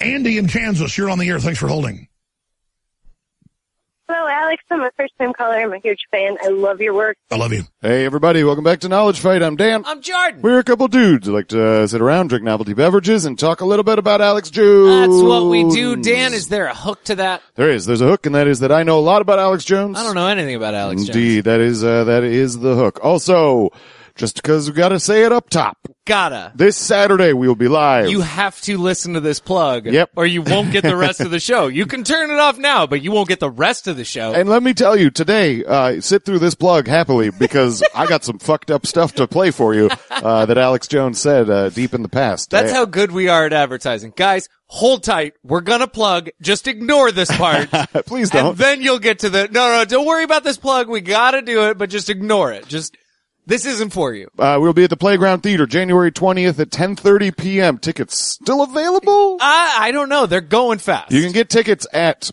Andy in Kansas, you're on the air. Thanks for holding. Hello, Alex. I'm a first-time caller. I'm a huge fan. I love your work. I love you. Hey, everybody. Welcome back to Knowledge Fight. I'm Dan. I'm Jordan. We're a couple dudes who like to sit around, drink novelty beverages, and talk a little bit about Alex Jones. That's what we do. Dan, is there a hook to that? There is. There's a hook, and that is that I know a lot about Alex Jones. I don't know anything about Alex Jones. Indeed. That is the hook. Also, just because we gotta say it up top. Gotta. This Saturday we will be live. You have to listen to this plug. Yep. Or you won't get the rest of the show. You can turn it off now, but you won't get the rest of the show. And let me tell you, today, sit through this plug happily because I got some fucked up stuff to play for you, that Alex Jones said, deep in the past. That's how good we are at advertising. Guys, hold tight. We're gonna plug. Just ignore this part. Please don't. And then you'll get to no, don't worry about this plug. We gotta do it, but just ignore it. This isn't for you. We'll be at the Playground Theater January 20th at 10:30 p.m. Tickets still available? I don't know. They're going fast. You can get tickets at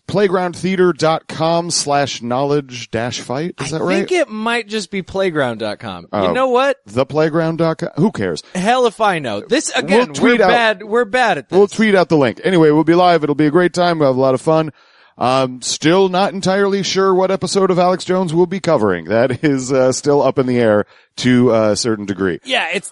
playgroundtheater.com/knowledge-fight. Is that right? I think it might just be playground.com. Oh. You know what? Theplayground.com. Who cares? Hell if I know. This, again, We'll tweet out- we're bad at this. We'll tweet out the link. Anyway, we'll be live. It'll be a great time. We'll have a lot of fun. Still not entirely sure what episode of Alex Jones we'll be covering. That is, still up in the air to a certain degree. Yeah, it's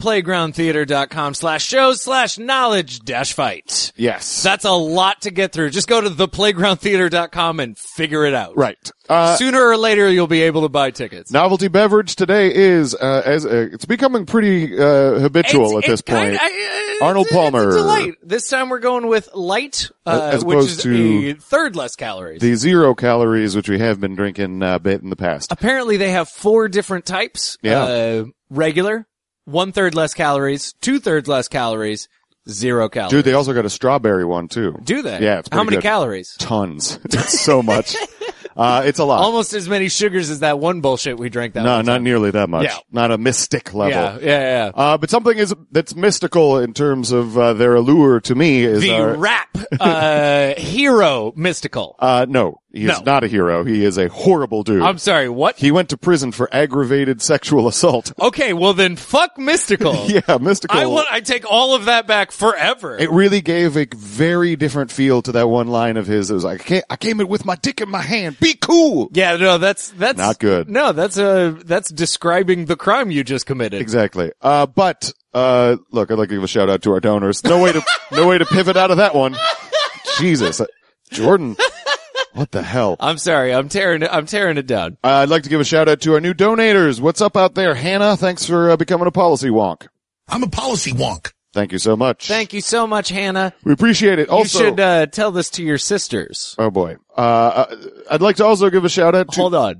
theplaygroundtheater.com/shows/knowledge-fight. Yes. That's a lot to get through. Just go to theplaygroundtheater.com and figure it out. Right. Sooner or later, you'll be able to buy tickets. Novelty beverage today is, it's becoming pretty, habitual at this point. Arnold Palmer. It's a delight. This time we're going with light, as which opposed is to a third less calories. the 0 calories, which we have been drinking a bit in the past. Apparently they have 4 different types. Yeah. Regular, 1/3 less calories, 2/3 less calories, 0 calories. Dude, they also got a strawberry one too. Do they? Yeah, it's How pretty many good. calories? Tons. It's so much. It's a lot. Almost as many sugars as that one bullshit we drank that No, one not time. nearly that much. Yeah. Not a mystic level. Yeah. But something that's mystical in terms of, their allure to me is The rap, hero mystical. no, he is No. not a hero. He is a horrible dude. I'm sorry, what? He went to prison for aggravated sexual assault. Okay, well then fuck mystical. Yeah, mystical. I take all of that back forever. It really gave a very different feel to that one line of his. It was like, I came in with my dick in my hand. Be cool. Yeah, no, that's Not good. No, that's describing the crime you just committed. Exactly. But look, I'd like to give a shout out to our donors. No way to pivot out of that one. Jesus. Jordan. What the hell? I'm sorry, I'm tearing it down. I'd like to give a shout out to our new donators. What's up out there? Hannah, thanks for becoming a policy wonk. I'm a policy wonk. Thank you so much. Thank you so much, Hannah. We appreciate it. Also, you should tell this to your sisters. oh boy. I'd like to also give a shout out to, Hold on.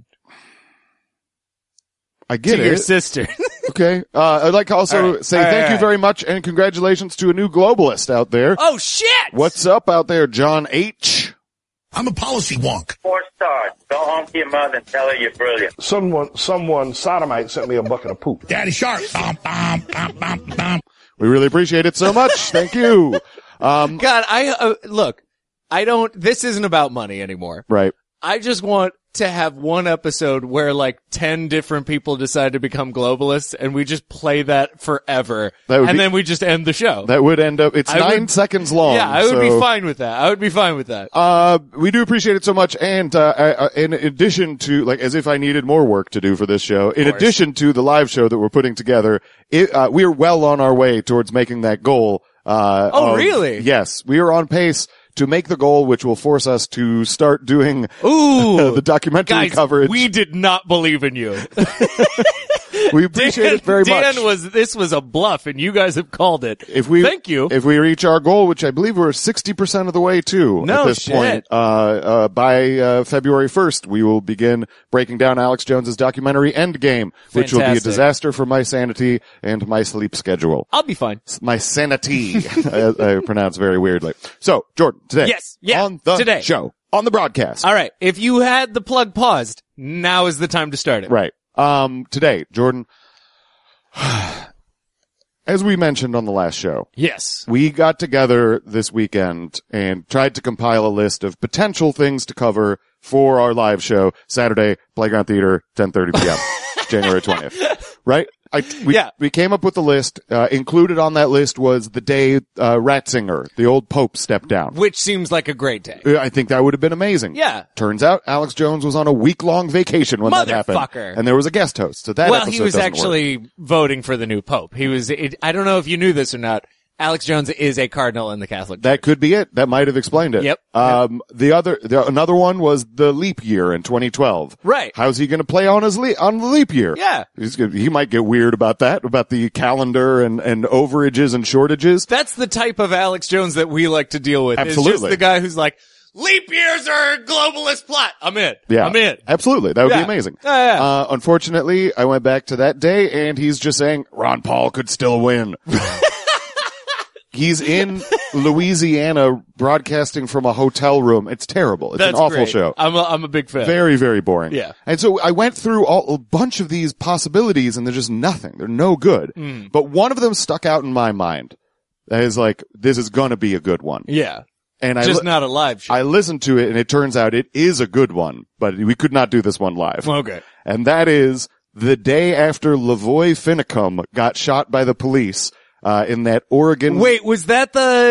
I get To it. your sister. Okay. I'd like to also All right. say All right, thank all you right. very much and congratulations to a new globalist out there. Oh shit! What's up out there, John H? I'm a policy wonk. 4 stars. Go home to your mother and tell her you're brilliant. Someone sodomite sent me a bucket of poop. Daddy Shark. Bum, bum, bum, bum, bum. We really appreciate it so much. Thank you. God, look, this isn't about money anymore. Right. I just want to have one episode where like 10 different people decide to become globalists and we just play that forever. And then we just end the show. That would end up, it's 9 seconds long. Yeah, I would so, be fine with that. We do appreciate it so much. And, in addition to, like, as if I needed more work to do for this show, in addition to the live show that we're putting together, we are well on our way towards making that goal. Really? Yes. We are on pace to make the goal, which will force us to start doing the documentary Guys, coverage. we did not believe in you. We appreciate it very much. This was a bluff and you guys have called it. Thank you. If we reach our goal, which I believe we're 60% of the way to No at this shit. point, by February 1st, we will begin breaking down Alex Jones's documentary Endgame, which will be a Fantastic. disaster for my sanity and my sleep schedule. I'll be fine. My sanity, I pronounce very weirdly. So, Jordan, today. Yes, yeah, on the today. show, on the broadcast. All right. If you had the plug paused, now is the time to start it. Right. Today, Jordan, as we mentioned on the last show, Yes. we got together this weekend and tried to compile a list of potential things to cover for our live show, Saturday, Playground Theater, 10:30 p.m., January 20th. Right? We came up with the list. Included on that list was the day Ratzinger, the old Pope, stepped down. Which seems like a great day. I think that would have been amazing. Yeah. Turns out Alex Jones was on a week-long vacation when that happened. Motherfucker. And there was a guest host. So that episode he was doesn't actually work. voting for the new Pope. I don't know if you knew this or not. Alex Jones is a cardinal in the Catholic Church. That could be it. That might have explained it. Yep. Another one was the leap year in 2012. Right. How's he going to play on on the leap year? Yeah. He might get weird about that, about the calendar and overages and shortages. That's the type of Alex Jones that we like to deal with. Absolutely. It's just the guy who's like, leap years are a globalist plot. I'm in. Yeah. I'm in. Absolutely. That would be amazing. Yeah. Unfortunately, I went back to that day and he's just saying Ron Paul could still win. He's in Louisiana broadcasting from a hotel room. It's terrible. It's an awful great. show. I'm a big fan. Very, very boring. Yeah. And so I went through a bunch of these possibilities and they're just nothing. They're no good. But one of them stuck out in my mind. That is like, this is gonna be a good one. Yeah. And Just not a live show. I listened to it and it turns out it is a good one, but we could not do this one live. Okay. And that is the day after Lavoy Finicum got shot by the police. In that Oregon. Wait, was that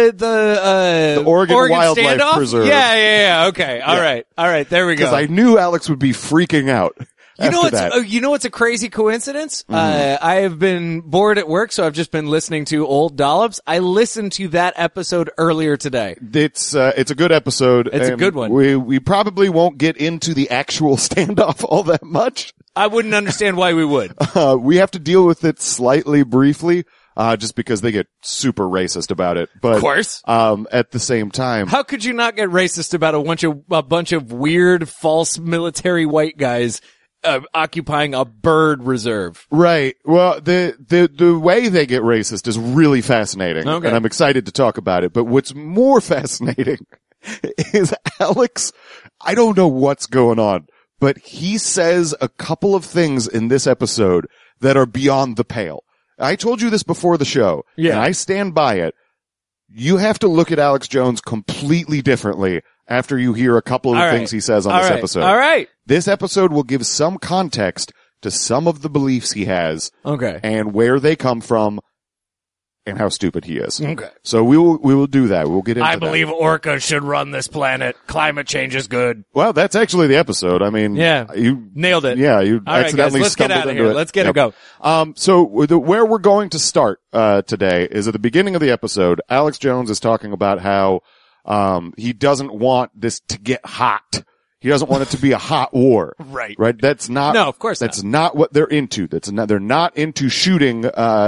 the Oregon Wildlife standoff? Preserve? Yeah. Okay. All right. There we go. Because I knew Alex would be freaking out. You know what's a crazy coincidence? I have been bored at work, so I've just been listening to old dollops. I listened to that episode earlier today. It's a good episode. It's a good one. We probably won't get into the actual standoff all that much. I wouldn't understand why we would. We have to deal with it slightly briefly. Just because they get super racist about it. But, of course. At the same time. How could you not get racist about a bunch of weird, false military white guys, occupying a bird reserve? Right. Well, the way they get racist is really fascinating. Okay. And I'm excited to talk about it. But what's more fascinating is Alex, I don't know what's going on, but he says a couple of things in this episode that are beyond the pale. I told you this before the show, and I stand by it. You have to look at Alex Jones completely differently after you hear a couple of things he says on this episode. All right. This episode will give some context to some of the beliefs he has. Okay. And where they come from and how stupid he is. Okay. So we will do that. We'll get into that. I believe orcas should run this planet. Climate change is good. Well, that's actually the episode. I mean, you nailed it. Yeah, you all accidentally right, guys, let's stumbled get out of into here. it. Let's get a go. So where we're going to start today is at the beginning of the episode. Alex Jones is talking about how he doesn't want this to get hot. He doesn't want it to be a hot war. Right. Right? That's not, no, of course that's not what they're into. They're not into shooting,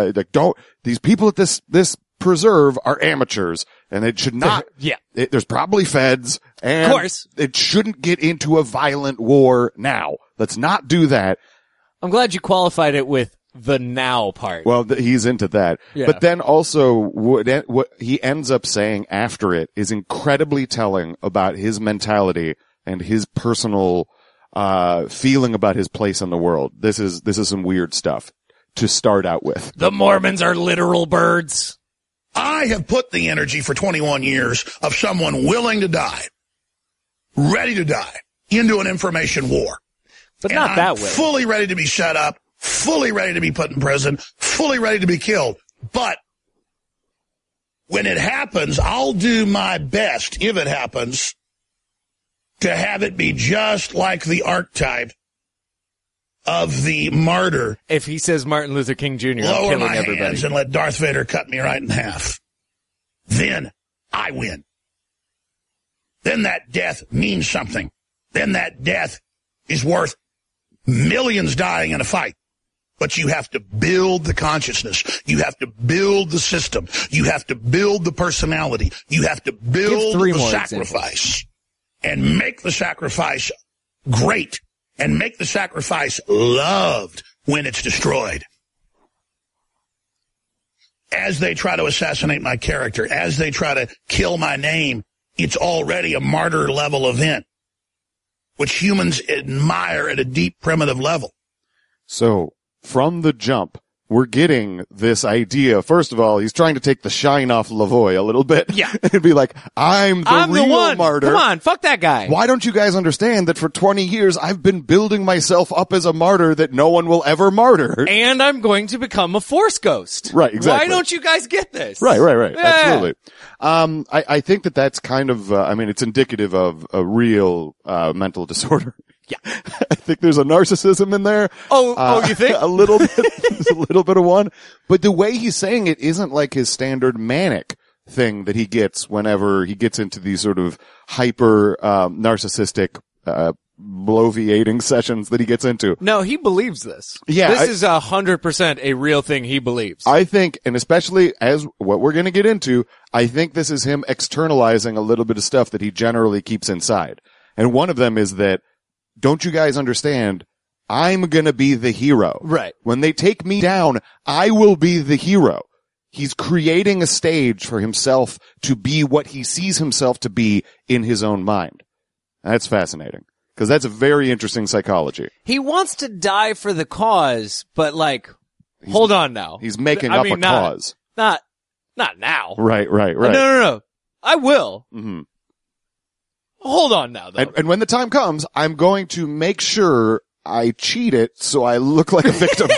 these people at this preserve are amateurs and it should not, there's probably feds and of course it shouldn't get into a violent war now. Let's not do that. I'm glad you qualified it with the now part. Well, he's into that. Yeah. But then also what he ends up saying after it is incredibly telling about his mentality and his personal, feeling about his place in the world. This is some weird stuff to start out with. The Mormons are literal birds. I have put the energy for 21 years of someone willing to die, ready to die, into an information war. But and not I'm that way. Fully ready to be shut up, fully ready to be put in prison, fully ready to be killed. But when it happens, I'll do my best, if it happens, to have it be just like the archetype of the martyr. If he says Martin Luther King Jr., I'm Lower killing my everybody. hands and let Darth Vader cut me right in half. Then I win. Then that death means something. Then that death is worth millions dying in a fight. But you have to build the consciousness. You have to build the system. You have to build the personality. You have to build the sacrifice. And make the sacrifice great. And make the sacrifice loved when it's destroyed. As they try to assassinate my character, as they try to kill my name, it's already a martyr-level event, which humans admire at a deep, primitive level. So, from the jump, we're getting this idea. First of all, he's trying to take the shine off Lavoie a little bit. Yeah. And be like, I'm the real one. martyr. Come on, fuck that guy. Why don't you guys understand that for 20 years I've been building myself up as a martyr that no one will ever martyr? And I'm going to become a Force ghost. Right, exactly. Why don't you guys get this? Right. Yeah. Absolutely. I think that's kind of, it's indicative of a real, mental disorder. Yeah. I think there's a narcissism in there. Oh, you think? A little bit, there's a little bit of one. But the way he's saying it isn't like his standard manic thing that he gets whenever he gets into these sort of hyper, narcissistic, bloviating sessions that he gets into. No, he believes this. Yeah, This is 100% a real thing he believes. I think, and especially as what we're going to get into, I think this is him externalizing a little bit of stuff that he generally keeps inside. And one of them is that, don't you guys understand? I'm going to be the hero. Right. When they take me down, I will be the hero. He's creating a stage for himself to be what he sees himself to be in his own mind. That's fascinating. Because that's a very interesting psychology. He wants to die for the cause, but hold on now. He's making up a cause. Not now. Right. No. I will. Mm-hmm. Hold on now, though. And when the time comes, I'm going to make sure I cheat it so I look like a victim.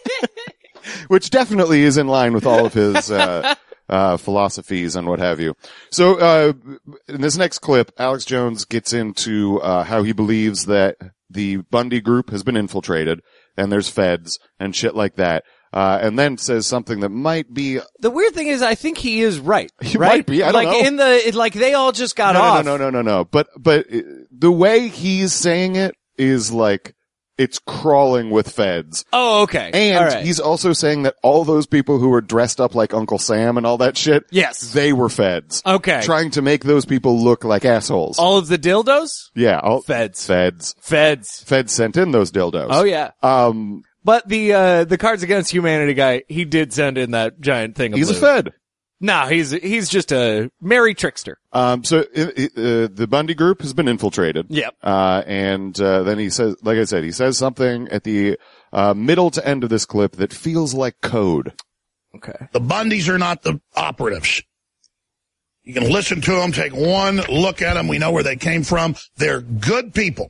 Which definitely is in line with all of his, philosophies and what have you. So, in this next clip, Alex Jones gets into, how he believes that the Bundy group has been infiltrated and there's feds and shit like that. And then says something that might be. The weird thing is, I think he is right. He might be. I don't know. They all just got off. No. But the way he's saying it is like, it's crawling with feds. Oh, okay. And he's also saying that all those people who were dressed up like Uncle Sam and all that shit. Yes. They were feds. Okay. Trying to make those people look like assholes. All of the dildos? Yeah. Feds. Feds sent in those dildos. Oh, yeah. But the Cards Against Humanity guy, he did send in that giant thing of He's blue. a fed. No, he's just a merry trickster. So the Bundy group has been infiltrated. Yep. And then he says, like I said, he says something at the middle to end of this clip that feels like code. Okay. The Bundys are not the operatives. You can listen to them, take one look at them. We know where they came from. They're good people.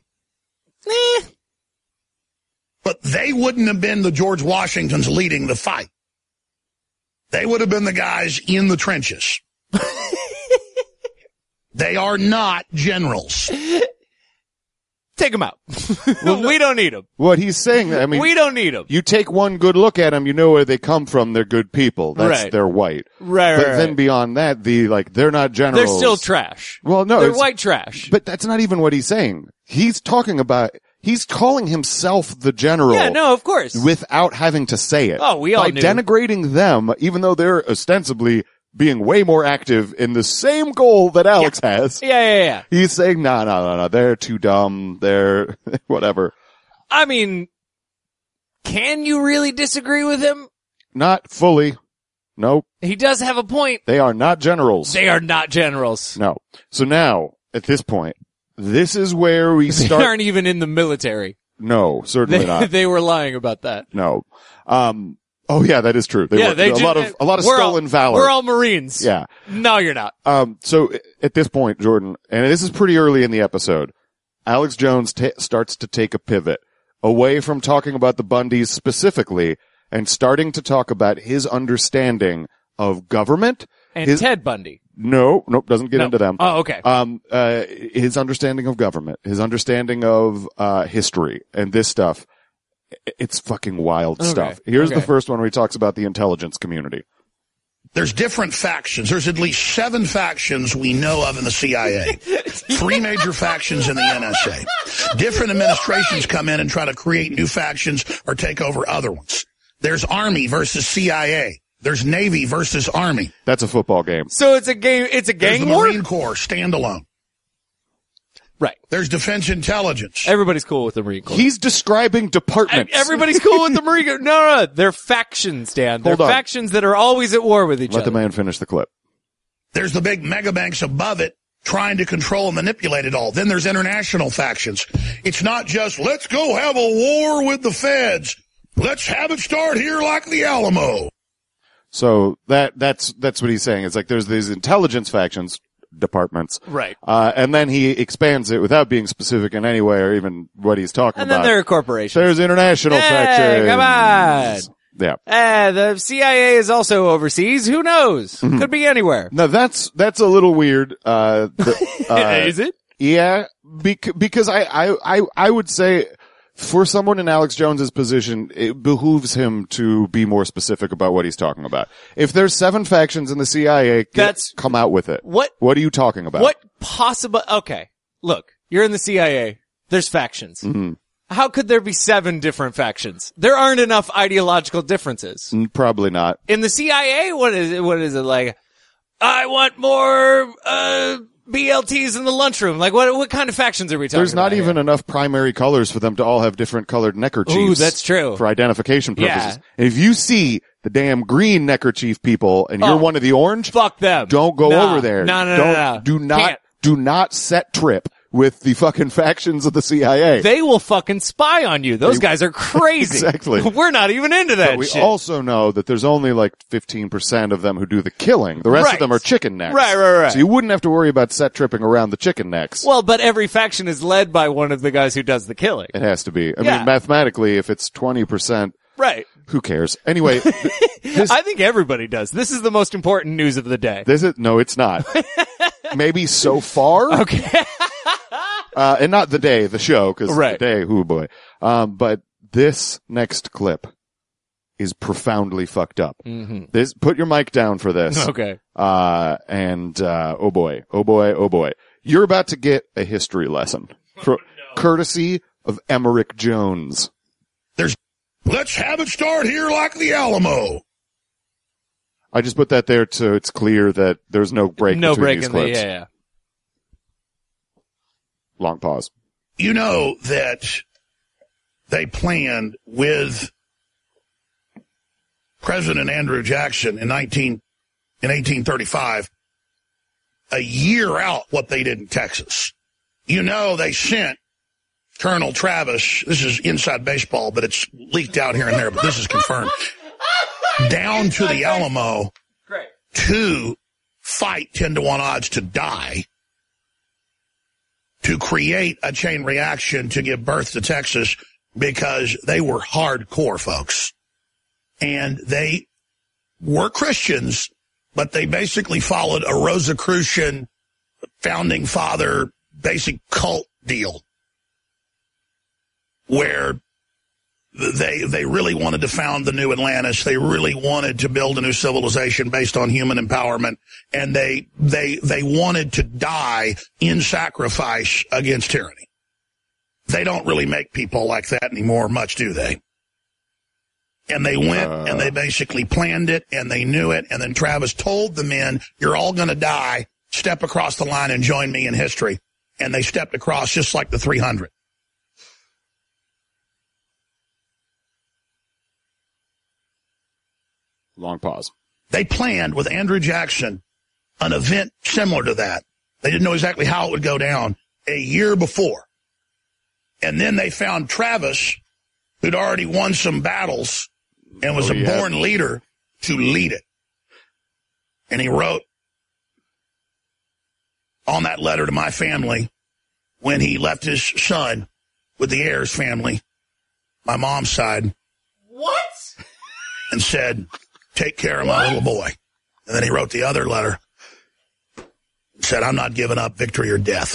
But they wouldn't have been the George Washingtons leading the fight. They would have been the guys in the trenches. They are not generals. Take them out. We don't need them. What he's saying, we don't need them. You take one good look at them, you know where they come from. They're good people. They're white. Right. But then beyond that, they're not generals. They're still trash. Well, no. They're white trash. But that's not even what he's saying. He's calling himself the general. Yeah, no, of course. Without having to say it. Oh, we all knew. By denigrating them, even though they're ostensibly being way more active in the same goal that Alex has. Yeah. He's saying, no, they're too dumb. They're whatever. I mean, can you really disagree with him? Not fully. Nope. He does have a point. They are not generals. They are not generals. No. So now, at this point, this is where we start. They aren't even in the military. No, certainly not. They were lying about that. No. Oh yeah, that is true. A lot of stolen valor. We're all Marines. Yeah. No, you're not. So at this point, Jordan, and this is pretty early in the episode, Alex Jones starts to take a pivot away from talking about the Bundys specifically and starting to talk about his understanding of government. And Ted Bundy. Nope, doesn't get into them. Oh, okay. His understanding of government, his understanding of, history and this stuff. It's fucking wild stuff. Here's the first one where he talks about the intelligence community. There's different factions. There's at least 7 factions we know of in the CIA. 3 major factions in the NSA. Different administrations come in and try to create new factions or take over other ones. There's Army versus CIA. There's Navy versus Army. That's a football game. So it's a game. It's a gang war. There's the Marine Corps standalone. Right. There's Defense Intelligence. Everybody's cool with the Marine Corps. He's describing departments. Everybody's cool with the Marine Corps. No. They're factions, Dan. They're factions that are always at war with each other. Let the man finish the clip. There's the big mega banks above it trying to control and manipulate it all. Then there's international factions. It's not just, let's go have a war with the feds. let's have it start here like the Alamo. So that's what he's saying. It's like there's these intelligence factions, departments. Right. And then he expands it without being specific in any way or even what he's talking And about. then there are corporations. There's international factions. Come on. Yeah. The CIA is also overseas. Who knows? Could be anywhere. No, that's a little weird. Is it? Yeah. Because I would say for someone in Alex Jones's position, it behooves him to be more specific about what he's talking about. If there's 7 factions in the CIA, come out with it. What are you talking about? What possible? Okay. Look, you're in the CIA. There's factions. Mm-hmm. How could there be 7 different factions? There aren't enough ideological differences. Probably not. In the CIA, what is it like? I want more, BLTs in the lunchroom. Like, what kind of factions are we talking about? There's not even enough primary colors for them to all have different colored neckerchiefs. Ooh, that's true. For identification purposes. Yeah. And if you see the damn green neckerchief people and you're one of the orange, fuck them. Don't go over there. No. Do not set trip with the fucking factions of the CIA. They will fucking spy on you. Those guys are crazy. Exactly. We're not even into that But we shit. also know that there's only like 15% of them who do the killing. The rest of them are chicken necks. Right. So you wouldn't have to worry about set tripping around the chicken necks. Well, but every faction is led by one of the guys who does the killing. It has to be. I mean, mathematically, if it's 20%, right. Who cares? Anyway, I think everybody does. This is the most important news of the day. No, it's not. Maybe so far. Okay. And not the day, the show, because right. the day, oh boy. But this next clip is profoundly fucked up. Mm-hmm. Put your mic down for this. Okay. Oh boy. You're about to get a history lesson. Courtesy of Emmerich Jones. Let's have it start here like the Alamo. I just put that there so it's clear that there's no break between these clips. Yeah. Long pause. You know that they planned with President Andrew Jackson in 1835, a year out what they did in Texas. You know, they sent Colonel Travis, this is inside baseball, but it's leaked out here and there, but this is confirmed, down to the Alamo to fight 10-to-1 odds to die, to create a chain reaction to give birth to Texas, because they were hardcore folks. And they were Christians, but they basically followed a Rosicrucian founding father basic cult deal, where they really wanted to found the new Atlantis. They really wanted to build a new civilization based on human empowerment. And they wanted to die in sacrifice against tyranny. They don't really make people like that anymore much, do they? And they went and they basically planned it and they knew it. And then Travis told the men, you're all going to die. Step across the line and join me in history. And they stepped across just like the 300. Long pause. They planned with Andrew Jackson an event similar to that. They didn't know exactly how it would go down a year before. And then they found Travis, who'd already won some battles and was a born leader, to lead it. And he wrote on that letter to my family when he left his son with the Ayers family, my mom's side. What? And said, take care of my little boy. And then he wrote the other letter. Said, I'm not giving up, victory or death.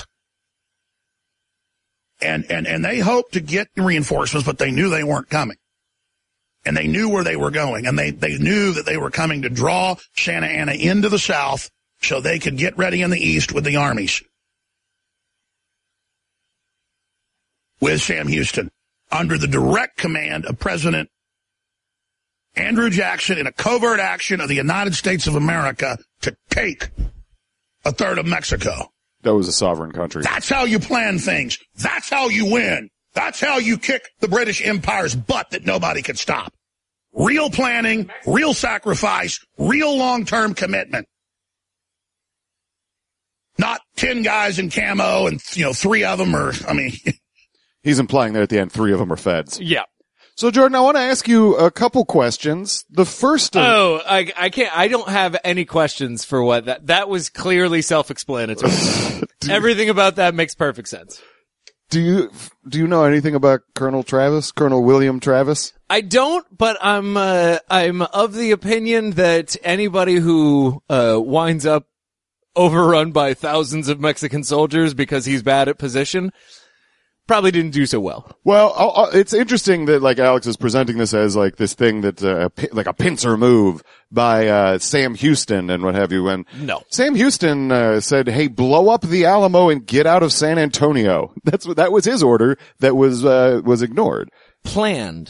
And they hoped to get reinforcements, but they knew they weren't coming. And they knew where they were going. And they knew that they were coming to draw Santa Anna into the South so they could get ready in the East with the armies. With Sam Houston, under the direct command of President Andrew Jackson, in a covert action of the United States of America to take a third of Mexico. That was a sovereign country. That's how you plan things. That's how you win. That's how you kick the British Empire's butt that nobody could stop. Real planning, real sacrifice, real long-term commitment. Not 10 guys in camo and, 3 of them are, He's implying that at the end 3 of them are feds. Yeah. So, Jordan, I want to ask you a couple questions. The first I can't, I don't have any questions for what that was clearly self-explanatory. Everything about that makes perfect sense. Do you know anything about Colonel William Travis? I don't, but I'm of the opinion that anybody who, winds up overrun by thousands of Mexican soldiers because he's bad at position probably didn't do so well. Well, it's interesting that like Alex is presenting this as like this thing that's like a pincer move by Sam Houston and what have you. When Sam Houston said, "Hey, blow up the Alamo and get out of San Antonio." That was his order that was ignored. Plan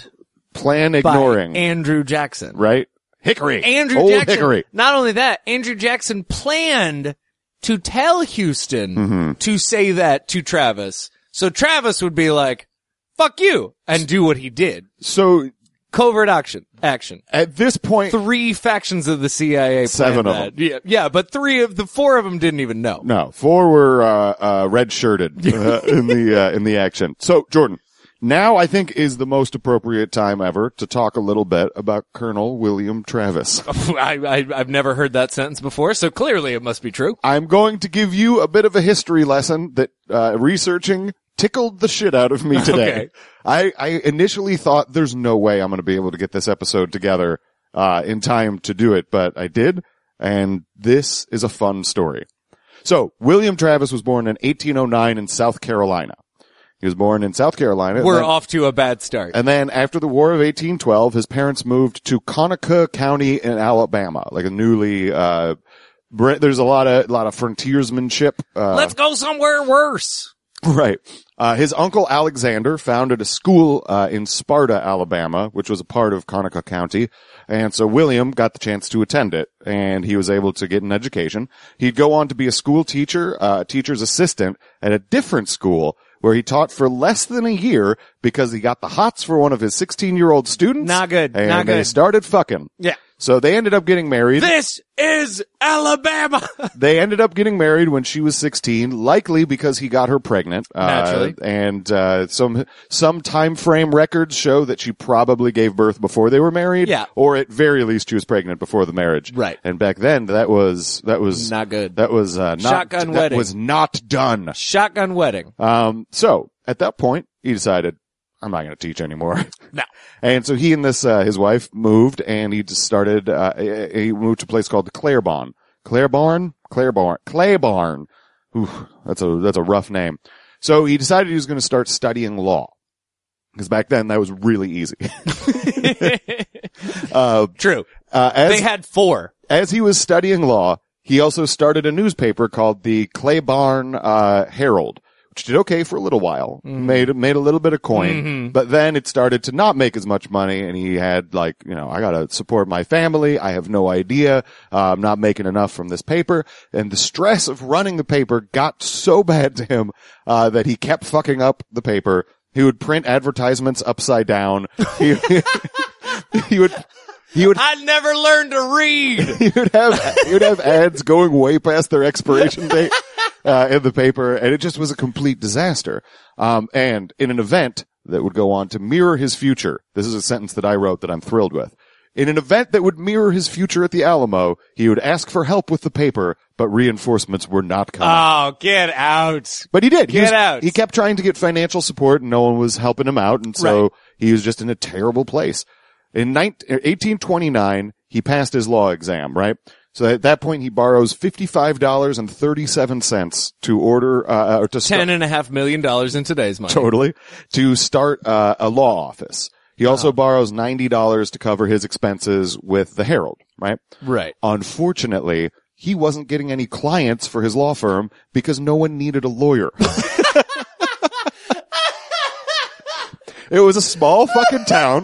ignoring by Andrew Jackson, right? Hickory. Andrew Jackson. Hickory. Not only that, Andrew Jackson planned to tell Houston to say that to Travis. So Travis would be like, fuck you, and do what he did. So, covert action. At this point, 3 factions of the CIA planned 7 of that. them. Yeah, but 4 of them didn't even know. No, 4 were, red-shirted, in the action. So, Jordan, now I think is the most appropriate time ever to talk a little bit about Colonel William Travis. I've never heard that sentence before, so clearly it must be true. I'm going to give you a bit of a history lesson that, researching tickled the shit out of me today. Okay. I initially thought there's no way I'm going to be able to get this episode together, in time to do it, but I did, and this is a fun story. So, William Travis was born in 1809 in South Carolina. He was born in South Carolina. We're off to a bad start. And then after the War of 1812, his parents moved to Conecuh County in Alabama, like a newly, there's a lot of frontiersmanship. Let's go somewhere worse. Right. His uncle Alexander founded a school, in Sparta, Alabama, which was a part of Conecuh County. And so William got the chance to attend it, and he was able to get an education. He'd go on to be a school teacher, a teacher's assistant at a different school where he taught for less than a year because he got the hots for one of his 16-year-old students. Not good. And not good. They started fucking. Yeah. So they ended up getting married. This is Alabama. They ended up getting married when she was 16, likely because he got her pregnant. Naturally. And some time frame records show that she probably gave birth before they were married. Yeah. Or at very least she was pregnant before the marriage. Right. And back then that was not good. That was Shotgun wedding. That was not done. Shotgun wedding. So at that point he decided, I'm not going to teach anymore. No. And so he and his wife moved, and he just started, he moved to a place called Claiborne. Claiborne. Ooh, that's a rough name. So he decided he was going to start studying law. Because back then that was really easy. True. They had 4. As he was studying law, he also started a newspaper called the Claiborne, Herald. Which did okay for a little while, made a little bit of coin, but then it started to not make as much money, and he had I gotta support my family, I have no idea, I'm not making enough from this paper, and the stress of running the paper got so bad to him, that he kept fucking up the paper. He would print advertisements upside down. He would I never learned to read. He would have ads going way past their expiration date. In the paper, and it just was a complete disaster. And in an event that would go on to mirror his future, this is a sentence that I wrote that I'm thrilled with. In an event that would mirror his future at the Alamo, he would ask for help with the paper, but reinforcements were not coming. Oh, get out. But he did. Get out. He kept trying to get financial support, and no one was helping him out, and so he was just in a terrible place. In 1829, he passed his law exam, right? So at that point, he borrows $55.37 to order, to start $10.5 million in today's money. Totally. To start, a law office. He also borrows $90 to cover his expenses with the Herald, right? Right. Unfortunately, he wasn't getting any clients for his law firm because no one needed a lawyer. It was a small fucking town.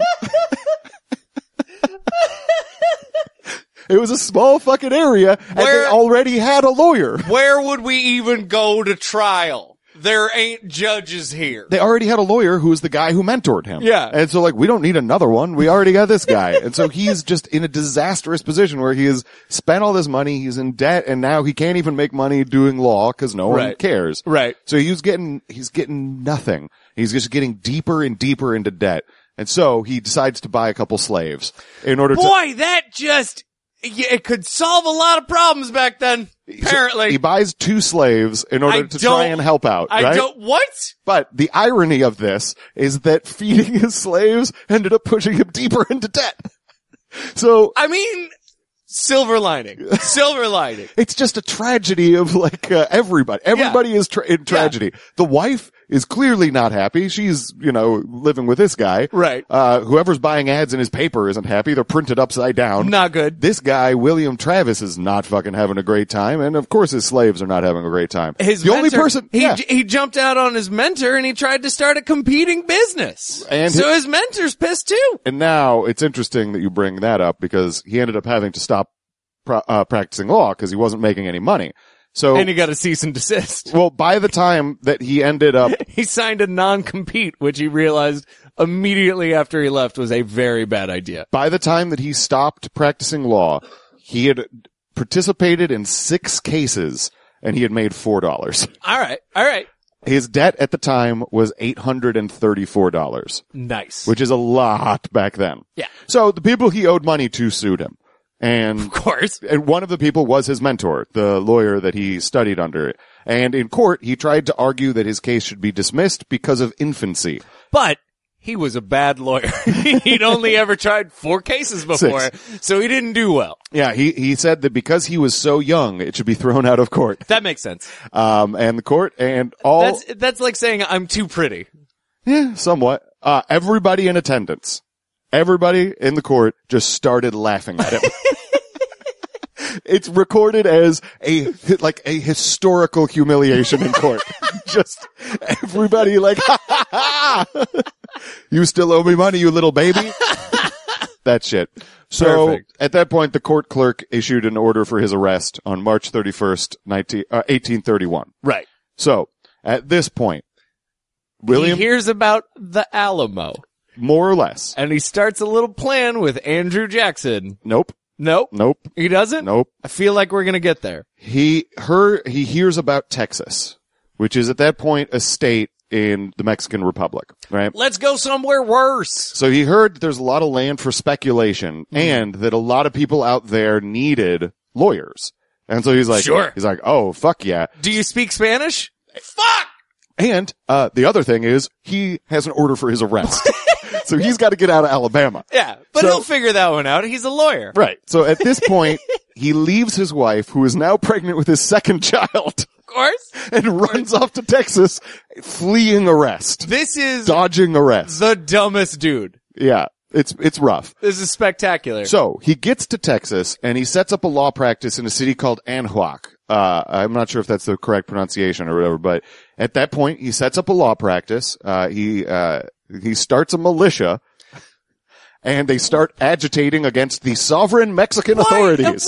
It was a small fucking area, and they already had a lawyer. Where would we even go to trial? There ain't judges here. They already had a lawyer who was the guy who mentored him. Yeah. And so we don't need another one. We already got this guy. And so he's just in a disastrous position where he has spent all this money, he's in debt, and now he can't even make money doing law because no one cares. Right. So he's getting nothing. He's just getting deeper and deeper into debt. And so he decides to buy a couple slaves in order to... Boy, it could solve a lot of problems back then, apparently. So he buys 2 slaves in order to try and help out, right? What? But the irony of this is that feeding his slaves ended up pushing him deeper into debt. So... I mean... Silver lining. Silver lining. It's just a tragedy of everybody. Everybody is in tragedy. Yeah. The wife is clearly not happy. She's, living with this guy. Right. Whoever's buying ads in his paper isn't happy. They're printed upside down. Not good. This guy, William Travis, is not fucking having a great time. And of course his slaves are not having a great time. Only person, he jumped out on his mentor and he tried to start a competing business. And so his mentor's pissed too. And now it's interesting that you bring that up because he ended up having to stop practicing law because he wasn't making any money. And he got a cease and desist. Well, by the time that he ended up... he signed a non-compete, which he realized immediately after he left was a very bad idea. By the time that he stopped practicing law, he had participated in 6 cases and he had made $4. All right. His debt at the time was $834. Nice. Which is a lot back then. Yeah. So the people he owed money to sued him. And of course. And one of the people was his mentor, the lawyer that he studied under. And in court, he tried to argue that his case should be dismissed because of infancy. But he was a bad lawyer. He'd only ever tried 4 cases before, 6. So he didn't do well. Yeah, he said that because he was so young, it should be thrown out of court. That makes sense. And the court and all... That's like saying I'm too pretty. Yeah, somewhat. Everybody in attendance. Everybody in the court just started laughing at him. It's recorded as a historical humiliation in court. Just everybody ha ha ha! You still owe me money, you little baby. That shit. So Perfect. At that point, the court clerk issued an order for his arrest on March 31st, 1831. Right. So at this point, William he hears about the Alamo. More or less. And he starts a little plan with Andrew Jackson. Nope. He doesn't? Nope. I feel like we're going to get there. He hears about Texas, which is at that point a state in the Mexican Republic, right? Let's go somewhere worse. So he heard that there's a lot of land for speculation and that a lot of people out there needed lawyers. And so he's like, sure. He's like, oh, fuck yeah. Do you speak Spanish? Fuck! And, the other thing is he has an order for his arrest. So he's got to get out of Alabama. Yeah, but he'll figure that one out. He's a lawyer. Right. So at this point, he leaves his wife, who is now pregnant with his second child. Of course. And runs off to Texas, fleeing arrest. This is dodging arrest. The dumbest dude. Yeah. It's rough. This is spectacular. So he gets to Texas and he sets up a law practice in a city called Anahuac. I'm not sure if that's the correct pronunciation or whatever, but at that point he sets up a law practice. He starts a militia and they start agitating against the sovereign Mexican authorities.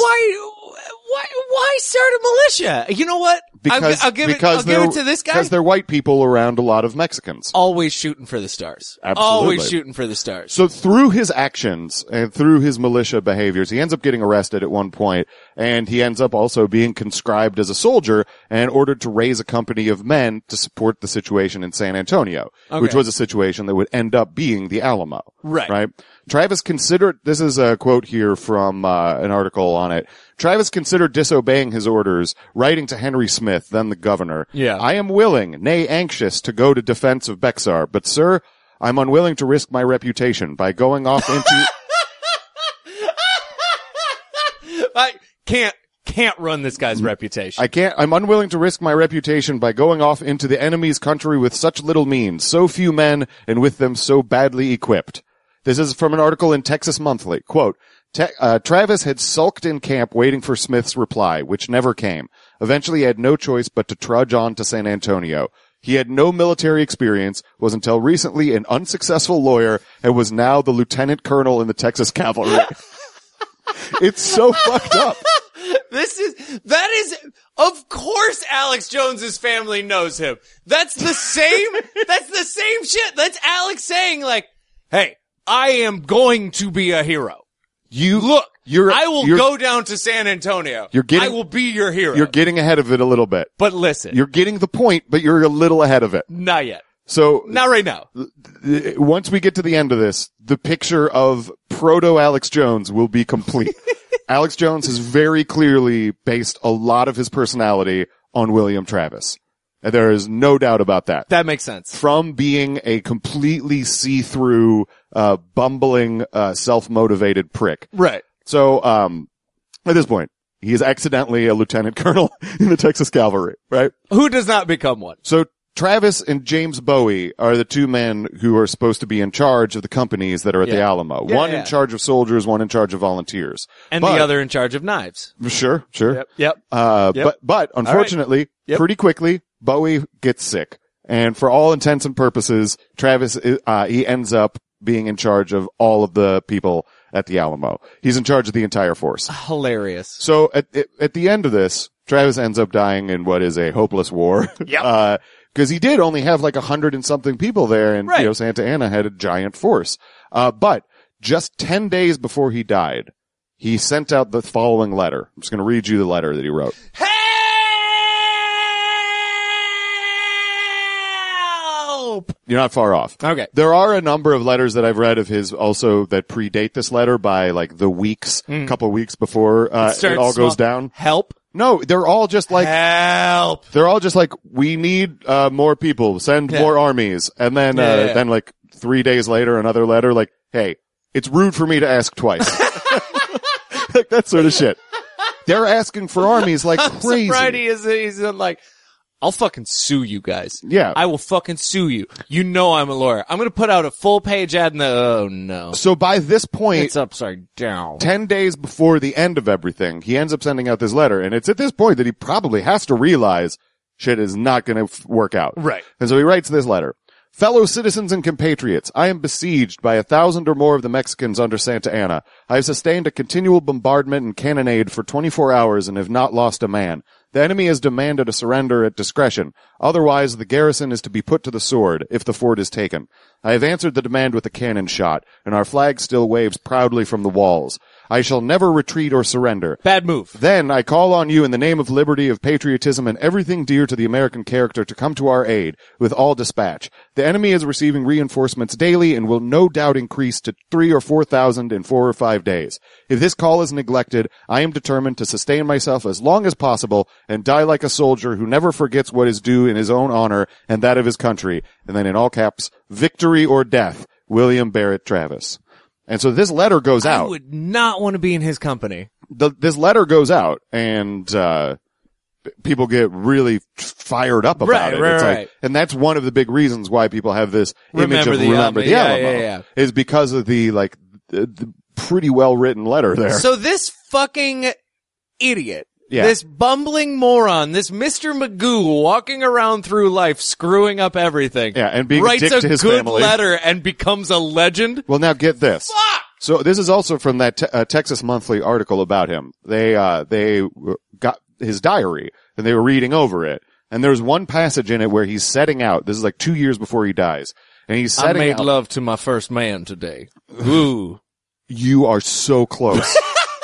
Why start a militia? You know what? I'll give it to this guy. Because they're white people around a lot of Mexicans. Always shooting for the stars. Absolutely. Always shooting for the stars. So through his actions and through his militia behaviors, he ends up getting arrested at one point, and he ends up also being conscribed as a soldier and ordered to raise a company of men to support the situation in San Antonio, which was a situation that would end up being the Alamo. Right? Travis considered, this is a quote here from an article on it, Travis considered disobeying his orders, writing to Henry Smith, then the governor. Yeah. I am willing, nay anxious, to go to defense of Bexar, but sir, I'm unwilling to risk my reputation by going off into... I can't run this guy's reputation. I'm unwilling to risk my reputation by going off into the enemy's country with such little means, so few men, and with them so badly equipped. This is from an article in Texas Monthly. Quote, Travis had sulked in camp waiting for Smith's reply, which never came. Eventually he had no choice but to trudge on to San Antonio. He had no military experience, was until recently an unsuccessful lawyer, and was now the lieutenant colonel in the Texas Cavalry. It's so fucked up. That is, of course Alex Jones's family knows him. That's the same shit. That's Alex saying like, hey, I am going to be a hero. I will go down to San Antonio. I will be your hero. You're getting ahead of it a little bit. But listen. You're getting the point, but you're a little ahead of it. Not yet. So Not right now. once we get to the end of this, the picture of proto Alex Jones will be complete. Alex Jones has very clearly based a lot of his personality on William Travis. And there is no doubt about that. That makes sense. From being a completely see-through, bumbling, self-motivated prick. Right. So, at this point, he is accidentally a lieutenant colonel in the Texas Cavalry, right? Who does not become one? So Travis and James Bowie are the two men who are supposed to be in charge of the companies that are at the Alamo. Yeah, one yeah. in charge of soldiers, one in charge of volunteers. And But- the other in charge of knives. Sure. Yep. Yep. But unfortunately, Yep. pretty quickly, Bowie gets sick. And for all intents and purposes, Travis, he ends up being in charge of all of the people at the Alamo. He's in charge of the entire force. Hilarious. So at the end of this, Travis ends up dying in what is a hopeless war. Yep. Cause he did only have like 100 and something people there, and, Right. Santa Ana had a giant force. But just 10 days before he died, he sent out the following letter. I'm just gonna read you the letter that he wrote. Help! You're not far off. Okay. There are a number of letters that I've read of his also that predate this letter by like the weeks, couple weeks before, it all goes down. Help! No, they're all just like, Help! they're all just like, we need, more people, send Yeah. more armies. And then, Yeah. then like 3 days later, another letter like, hey, it's rude for me to ask twice. Like that sort of shit. They're asking for armies like crazy. Friday he's like, I'll fucking sue you guys. Yeah. I will fucking sue you. You know I'm a lawyer. I'm gonna put out a full page ad in the, oh no. So by this point, It's upside down. 10 days before the end of everything, he ends up sending out this letter. And it's at this point that he probably has to realize shit is not going to work out. Right. And so he writes this letter. Fellow citizens and compatriots, I am besieged by 1,000 or more of the Mexicans under Santa Ana. I have sustained a continual bombardment and cannonade for 24 hours and have not lost a man. The enemy has demanded a surrender at discretion. Otherwise, the garrison is to be put to the sword if the fort is taken. I have answered the demand with a cannon shot, and our flag still waves proudly from the walls. I shall never retreat or surrender. Bad move. Then I call on you in the name of liberty, of patriotism, and everything dear to the American character to come to our aid with all dispatch. The enemy is receiving reinforcements daily and will no doubt increase to 3,000 or 4,000 in 4 or 5 days. If this call is neglected, I am determined to sustain myself as long as possible and die like a soldier who never forgets what is due in his own honor and that of his country. And then in all caps, victory or death, William Barrett Travis. And so this letter goes I out. would not want to be in his company. This letter goes out, and people get really fired up about it. It's like, Right. and that's one of the big reasons why people have this image Remember of the Remember the Alamo. Alamo. Yeah. Is because of the pretty well written letter there. So this fucking idiot, Yeah. this bumbling moron, this Mr. Magoo walking around through life screwing up everything. Yeah, and being a writes dick a to his good family. letter and becomes a legend. Well, now get this. So this is also from that Texas Monthly article about him. They got his diary and they were reading over it. And there's one passage in it where he's setting out. This is like 2 years before he dies. And he's I setting made out. love to my first man today. Ooh. You are so close.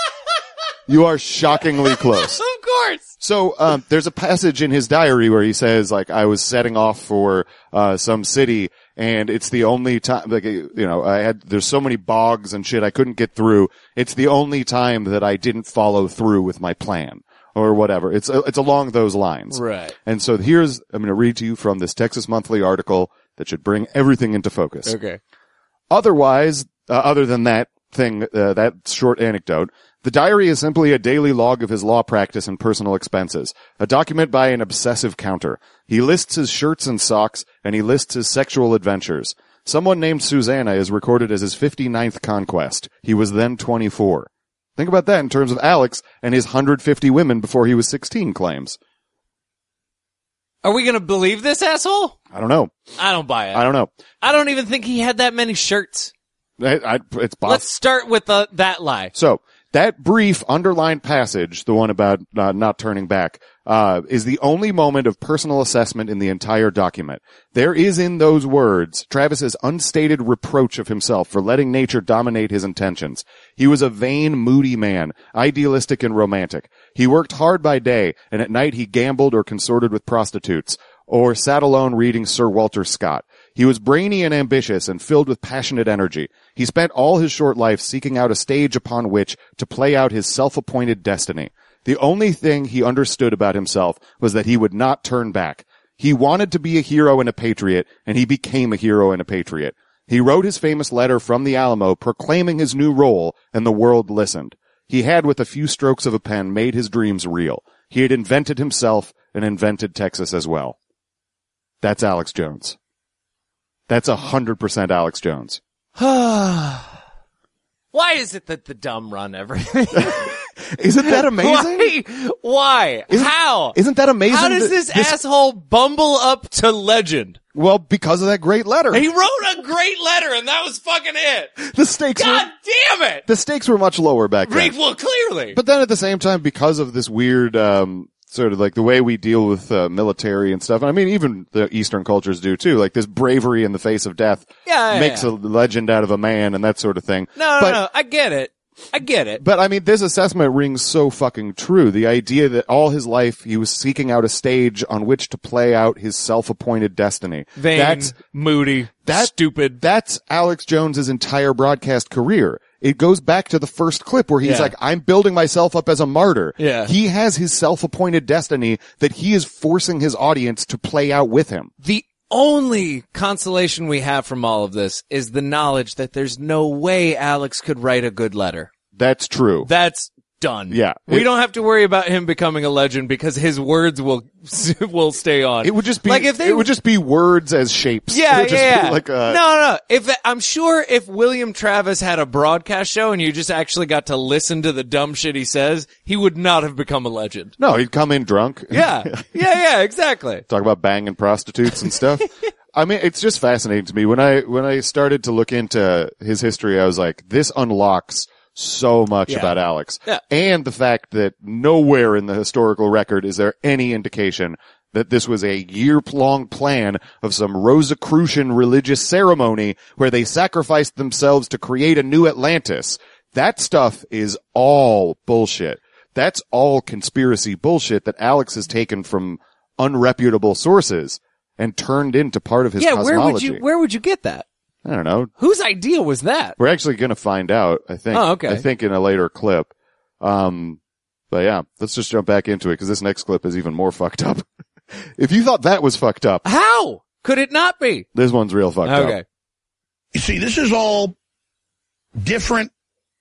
You are shockingly close. Of course. So, there's a passage in his diary where he says, like, I was setting off for, some city and it's the only time, like, there's so many bogs and shit I couldn't get through. It's the only time that I didn't follow through with my plan or whatever. It's along those lines. Right. And so I'm going to read to you from this Texas Monthly article that should bring everything into focus. Okay. Otherwise, other than that thing, that short anecdote, the diary is simply a daily log of his law practice and personal expenses, a document by an obsessive counter. He lists his shirts and socks, and he lists his sexual adventures. Someone named Susanna is recorded as his 59th conquest. He was then 24. Think about that in terms of Alex and his 150 women before he was 16 claims. Are we going to believe this asshole? I don't know. I don't buy it. I don't know. I don't even think he had that many shirts. It's possible. Let's start with that lie. So, that brief underlined passage, the one about not turning back, is the only moment of personal assessment in the entire document. There is in those words Travis's unstated reproach of himself for letting nature dominate his intentions. He was a vain, moody man, idealistic and romantic. He worked hard by day, and at night he gambled or consorted with prostitutes, or sat alone reading Sir Walter Scott. He was brainy and ambitious and filled with passionate energy. He spent all his short life seeking out a stage upon which to play out his self-appointed destiny. The only thing he understood about himself was that he would not turn back. He wanted to be a hero and a patriot, and he became a hero and a patriot. He wrote his famous letter from the Alamo proclaiming his new role, and the world listened. He had, with a few strokes of a pen, made his dreams real. He had invented himself and invented Texas as well. That's Alex Jones. That's 100% Alex Jones. Why is it that the dumb run everything? Isn't that amazing? Why? How? Isn't that amazing? How does this asshole bumble up to legend? Well, because of that great letter. He wrote a great letter, and that was fucking it. The stakes God damn it! The stakes were much lower back then. Well, clearly. But then at the same time, because of this weird, sort of like the way we deal with military and stuff, I mean, even the Eastern cultures do too, like this bravery in the face of death makes a legend out of a man and that sort of thing. No, I get it. But I mean, this assessment rings so fucking true. The idea that all his life he was seeking out a stage on which to play out his self-appointed destiny. Vain, moody, stupid. That's Alex Jones's entire broadcast career. It goes back to the first clip where he's like, I'm building myself up as a martyr. Yeah. He has his self-appointed destiny that he is forcing his audience to play out with him. The only consolation we have from all of this is the knowledge that there's no way Alex could write a good letter. That's true. That's done. Yeah. We don't have to worry about him becoming a legend because his words will stay on. It would just be like if it would just be words as shapes. Yeah, it would just be like No. I'm sure if William Travis had a broadcast show and you just actually got to listen to the dumb shit he says, he would not have become a legend. No, he'd come in drunk. Yeah, exactly. Talk about banging prostitutes and stuff. I mean, it's just fascinating to me. When I started to look into his history, I was like, this unlocks so much about Alex. Yeah. And the fact that nowhere in the historical record is there any indication that this was a year-long plan of some Rosicrucian religious ceremony where they sacrificed themselves to create a new Atlantis. That stuff is all bullshit. That's all conspiracy bullshit that Alex has taken from unreputable sources and turned into part of his cosmology. Where would you get that? I don't know. Whose idea was that? We're actually going to find out, I think. Oh, okay. I think in a later clip. But yeah, let's just jump back into it because this next clip is even more fucked up. If you thought that was fucked up. How could it not be? This one's real fucked up. Okay. You see, this is all different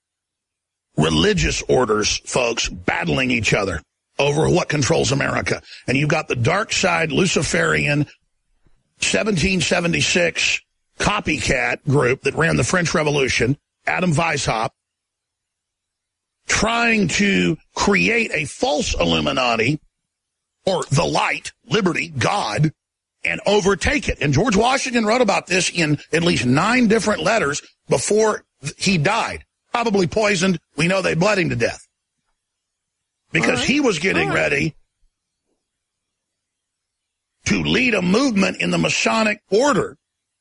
religious orders, folks, battling each other over what controls America. And you've got the dark side Luciferian 1776 copycat group that ran the French Revolution, Adam Weishaupt, trying to create a false Illuminati, or the light, liberty, God, and overtake it. And George Washington wrote about this in at least 9 different letters before he died. Probably poisoned. We know they bled him to death. Because he was getting ready to lead a movement in the Masonic order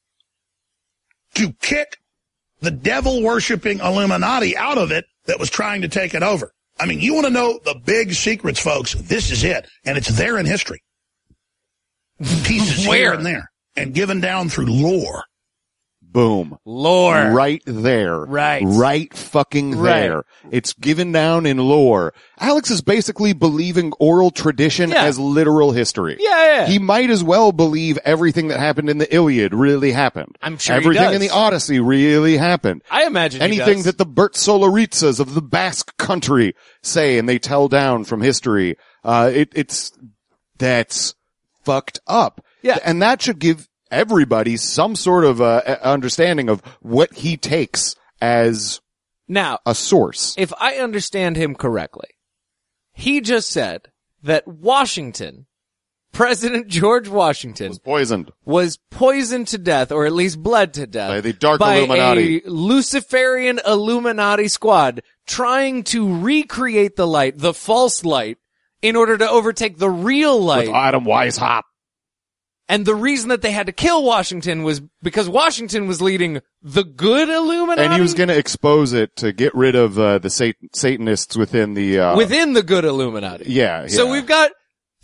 to kick the devil-worshipping Illuminati out of it that was trying to take it over. I mean, you want to know the big secrets, folks, this is it. And it's there in history. Pieces here and there. And given down through lore. Boom. Lore. Right there. Right. Right fucking there. Right. It's given down in lore. Alex is basically believing oral tradition as literal history. Yeah. He might as well believe everything that happened in the Iliad really happened. I'm sure everything he does. in the Odyssey really happened. I imagine anything that the Bertsolaritzas of the Basque country say and they tell down from history. That's fucked up. Yeah. And that should give everybody some sort of understanding of what he takes as now a source. If I understand him correctly, he just said that Washington, President George Washington, was poisoned to death, or at least bled to death, by the Dark by Illuminati, a Luciferian Illuminati squad trying to recreate the light, the false light, in order to overtake the real light. With Adam Weishaupt. And the reason that they had to kill Washington was because Washington was leading the good Illuminati. And he was going to expose it to get rid of the Satanists within the good Illuminati. Yeah. So we've got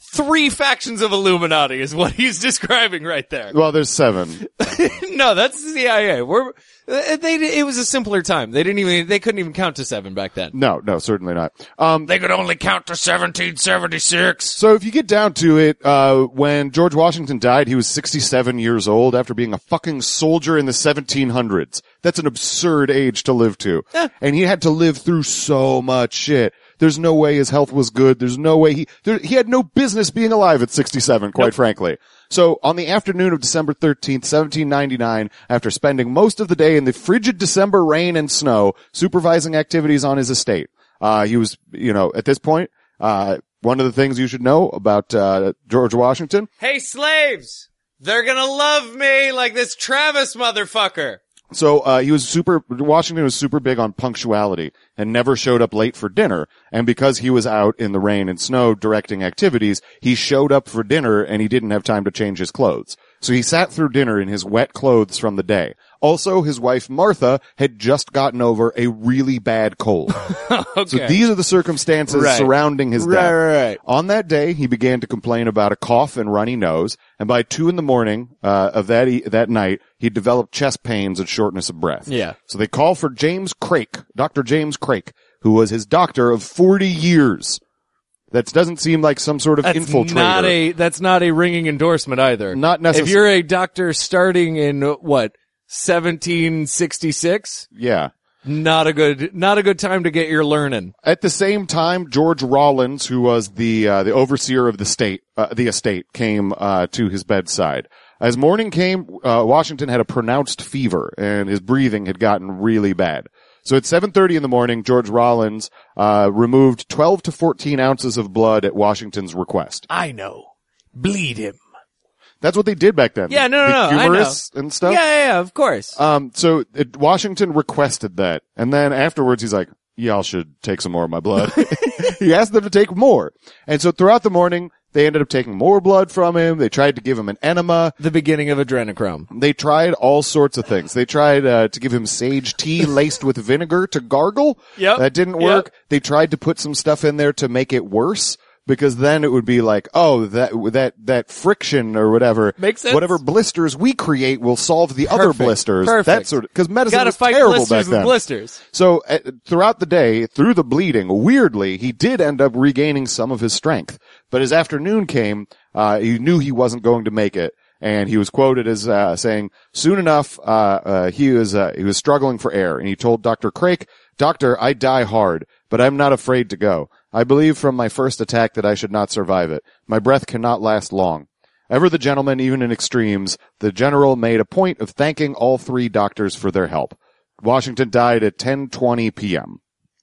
3 factions of Illuminati is what he's describing right there. Well, there's 7. No, that's the CIA. It was a simpler time. They couldn't even count to 7 back then. No, certainly not. They could only count to 1776. So if you get down to it, when George Washington died, he was 67 years old after being a fucking soldier in the 1700s. That's an absurd age to live to. And he had to live through so much shit. There's no way his health was good. There's no way he had no business being alive at 67, quite frankly. So on the afternoon of December 13th, 1799, after spending most of the day in the frigid December rain and snow supervising activities on his estate, he was, at this point, one of the things you should know about, George Washington. Hey, slaves! They're gonna love me like this Travis motherfucker. So, Washington was super big on punctuality and never showed up late for dinner. And because he was out in the rain and snow directing activities, he showed up for dinner and he didn't have time to change his clothes. So he sat through dinner in his wet clothes from the day. Also, his wife Martha had just gotten over a really bad cold. Okay. So these are the circumstances surrounding his death. Right. On that day, he began to complain about a cough and runny nose, and by 2 a.m. Of that night, he developed chest pains and shortness of breath. Yeah. So they call for James Craik, Dr. James Craik, who was his doctor of 40 years. That doesn't seem like some sort of infiltrator. That's not a ringing endorsement either. Not necessarily. If you're a doctor starting in 1766? Yeah. Not a good time to get your learning. At the same time, George Rawlins, who was the overseer of the estate, came to his bedside. As morning came, Washington had a pronounced fever and his breathing had gotten really bad. So at 7:30 in the morning, George Rawlins removed 12 to 14 ounces of blood at Washington's request. I know. Bleed him. That's what they did back then. Yeah, no, the I know. And stuff. Yeah, of course. Washington requested that. And then afterwards he's like, y'all should take some more of my blood. He asked them to take more. And so throughout the morning, they ended up taking more blood from him. They tried to give him an enema. The beginning of adrenochrome. They tried all sorts of things. They tried to give him sage tea laced with vinegar to gargle. Yep. That didn't work. They tried to put some stuff in there to make it worse. Because then it would be like, oh, that friction or whatever. Makes sense. Whatever blisters we create will solve the other blisters. Perfect. That sort of, cause medicine was fight terrible blisters back then. with blisters. So throughout the day, through the bleeding, weirdly, he did end up regaining some of his strength. But as afternoon came, he knew he wasn't going to make it. And he was quoted as, saying, soon enough, he was struggling for air. And he told Dr. Craik, "Doctor, I die hard, but I'm not afraid to go. I believe from my first attack that I should not survive it. My breath cannot last long." Ever the gentleman, even in extremes, the general made a point of thanking all 3 doctors for their help. Washington died at 10:20 p.m.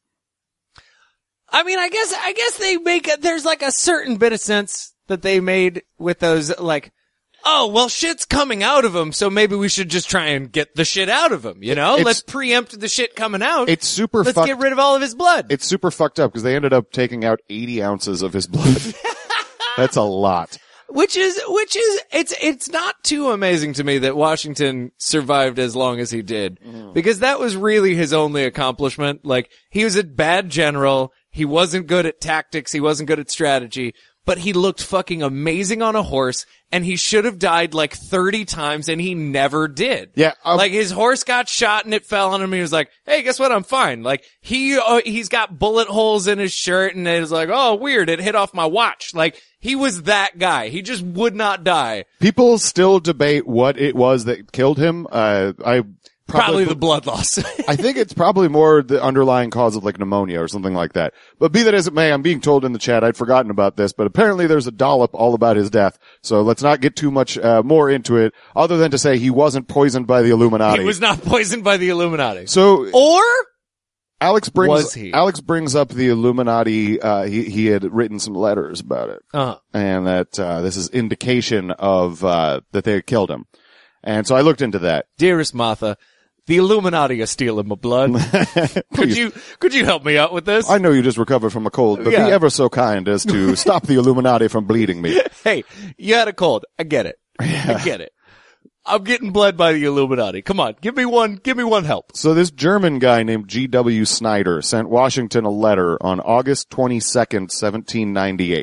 I mean, I guess there's like a certain bit of sense that they made with those, like, oh, well, shit's coming out of him, so maybe we should just try and get the shit out of him, Let's preempt the shit coming out. It's super Let's get rid of all of his blood. It's super fucked up because they ended up taking out 80 ounces of his blood. That's a lot. Which is, it's not too amazing to me that Washington survived as long as he did. Because that was really his only accomplishment. Like, he was a bad general. He wasn't good at tactics. He wasn't good at strategy. But he looked fucking amazing on a horse, and he should have died like 30 times, and he never did. Yeah. Like, his horse got shot and it fell on him, and he was like, hey, guess what? I'm fine. Like, he's got bullet holes in his shirt, and it was like, oh, weird, it hit off my watch. Like, he was that guy. He just would not die. People still debate what it was that killed him. Probably the blood loss. I think it's probably more the underlying cause of like pneumonia or something like that. But be that as it may, I'm being told in the chat, I'd forgotten about this, but apparently there's a dollop all about his death. So let's not get too much more into it, other than to say he wasn't poisoned by the Illuminati. He was not poisoned by the Illuminati. So, or Alex brings was he? Alex brings up the Illuminati. He had written some letters about it, and that this is indication of that they had killed him. And so I looked into that. Dearest Martha, the Illuminati are stealing my blood. Could you help me out with this? I know you just recovered from a cold, but be ever so kind as to stop the Illuminati from bleeding me. Hey, you had a cold. I get it. I get it. I'm getting bled by the Illuminati. Come on, give me one help. So this German guy named G.W. Snyder sent Washington a letter on August 22nd, 1798.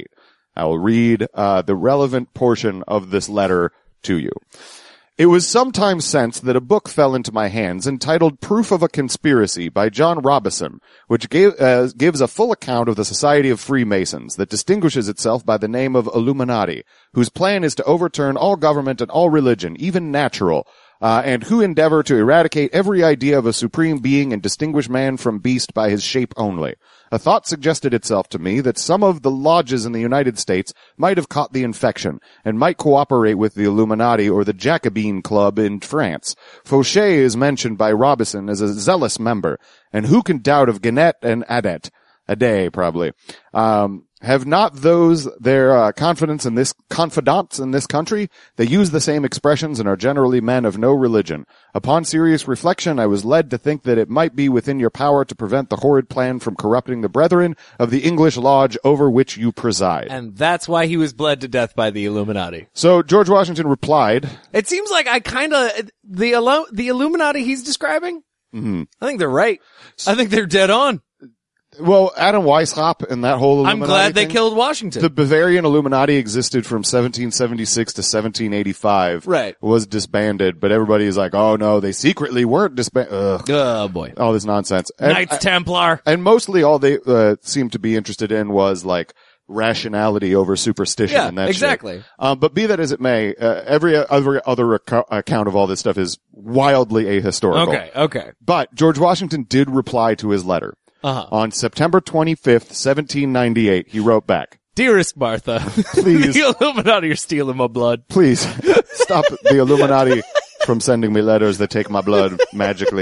I will read the relevant portion of this letter to you. It was some time since that a book fell into my hands entitled Proof of a Conspiracy by John Robison, which gives a full account of the Society of Freemasons that distinguishes itself by the name of Illuminati, whose plan is to overturn all government and all religion, even natural, and who endeavor to eradicate every idea of a supreme being and distinguish man from beast by his shape only. A thought suggested itself to me that some of the lodges in the United States might have caught the infection and might cooperate with the Illuminati or the Jacobin Club in France. Fauché is mentioned by Robison as a zealous member, and who can doubt of Gannett and Adet, probably. Have not those their confidants in this country? They use the same expressions and are generally men of no religion. Upon serious reflection, I was led to think that it might be within your power to prevent the horrid plan from corrupting the brethren of the English lodge over which you preside. And that's why he was bled to death by the Illuminati. So George Washington replied, It seems like the Illuminati he's describing, I think they're right. I think they're dead on. well, Adam Weishaupt and that whole Illuminati I'm glad they thing, killed Washington. the Bavarian Illuminati existed from 1776 to 1785. Right. Was disbanded, but everybody is like, oh no, they secretly weren't disbanded. Oh boy. All this nonsense. And, Knights Templar. and mostly all they seemed to be interested in was like rationality over superstition Yeah, and that exactly. shit. But be that as it may, every other account of all this stuff is wildly ahistorical. Okay. But George Washington did reply to his letter. On September 25th, 1798, he wrote back, Dearest Martha, Please. the Illuminati are stealing my blood. please stop the Illuminati from sending me letters that take my blood magically.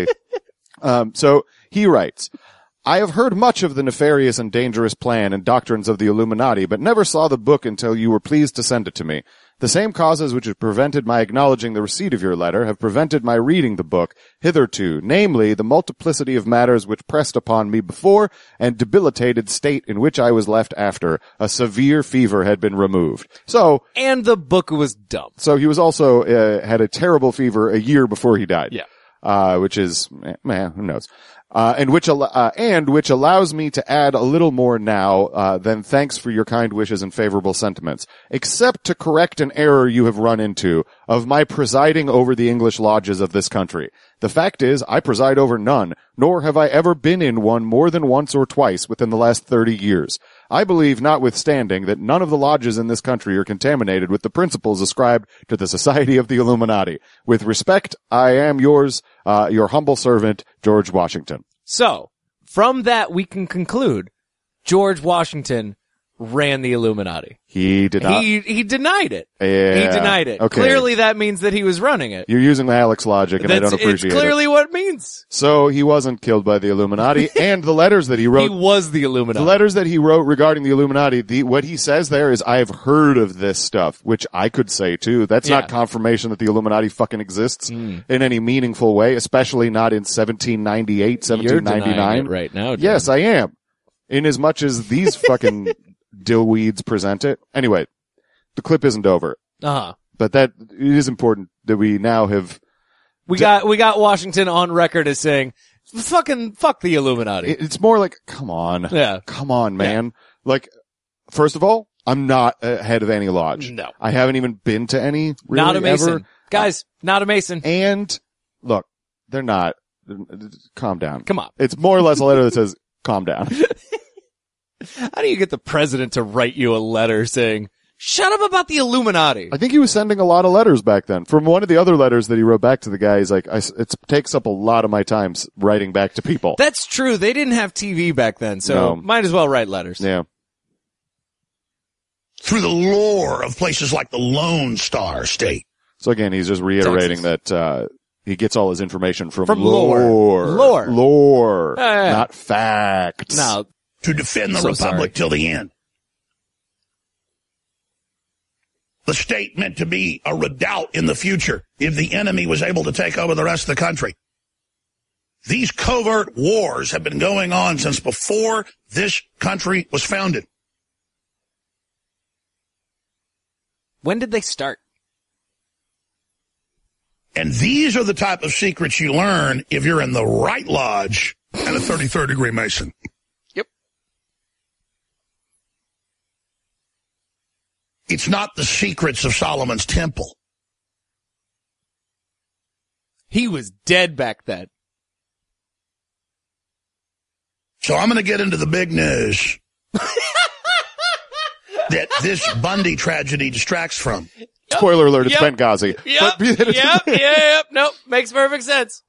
So he writes, I have heard much of the nefarious and dangerous plan and doctrines of the Illuminati, but never saw the book until you were pleased to send it to me. The same causes which have prevented my acknowledging the receipt of your letter have prevented my reading the book hitherto, namely the multiplicity of matters which pressed upon me before and debilitated state in which I was left after a severe fever had been removed. And the book was dumb. So he was also had a terrible fever a year before he died. Yeah. Which is, who knows? And which allows me to add a little more now, than thanks for your kind wishes and favorable sentiments, except to correct an error you have run into of my presiding over the English lodges of this country. The fact is, I preside over none, nor have I ever been in one more than once or twice within the last 30 years. I believe, notwithstanding, that none of the lodges in this country are contaminated with the principles ascribed to the Society of the Illuminati. With respect, I am yours, your humble servant, George Washington. So, from that we can conclude George Washington ran the Illuminati. He did not. He denied it. Yeah, He denied it. okay. Clearly that means that he was running it. You're using the Alex logic, and I don't appreciate It's clearly it. what it means. So he wasn't killed by the Illuminati, and the letters that he He wrote, was the Illuminati. the letters that he wrote regarding the Illuminati, what he says there is, I have heard of this stuff, which I could say too. That's Yeah. not confirmation that the Illuminati fucking exists in any meaningful way, especially not in 1798, You're denying 1799. it right now, John. Yes, I am. In as much as these fucking dillweeds present it. Anyway, the clip isn't over. Uh-huh. But it is important that we now have, We got Washington on record as saying, fuck the Illuminati. it's more like, come on. Yeah. Come on, man. Like, first of all, I'm not a head of any lodge. No. I haven't even been to any, really, Not a Mason. ever. Guys, not a Mason. And, look, they're not. Calm down. Come on. It's more or less a letter that says, calm down. How do you get the president to write you a letter saying, shut up about the Illuminati? I think he was sending a lot of letters back then. From one of the other letters that he wrote back to the guy, he's like, it takes up a lot of my time writing back to people. That's true. They didn't have TV back then, so No. might as well write letters. Yeah. Through the lore of places like the Lone Star State. So again, he's just reiterating that, he gets all his information from lore. lore. Yeah. Not facts. Now, To defend the So Republic sorry. till the end. The state meant to be a redoubt in the future if the enemy was able to take over the rest of the country. These covert wars have been going on since before this country was founded. when did they start? And these are the type of secrets you learn if you're in the right lodge and a 33rd degree Mason. It's not the secrets of Solomon's temple. He was dead back then. So I'm going to get into the big news that this Bundy tragedy distracts from. Spoiler alert, it's Yep. Benghazi. Yep. Nope. Makes perfect sense.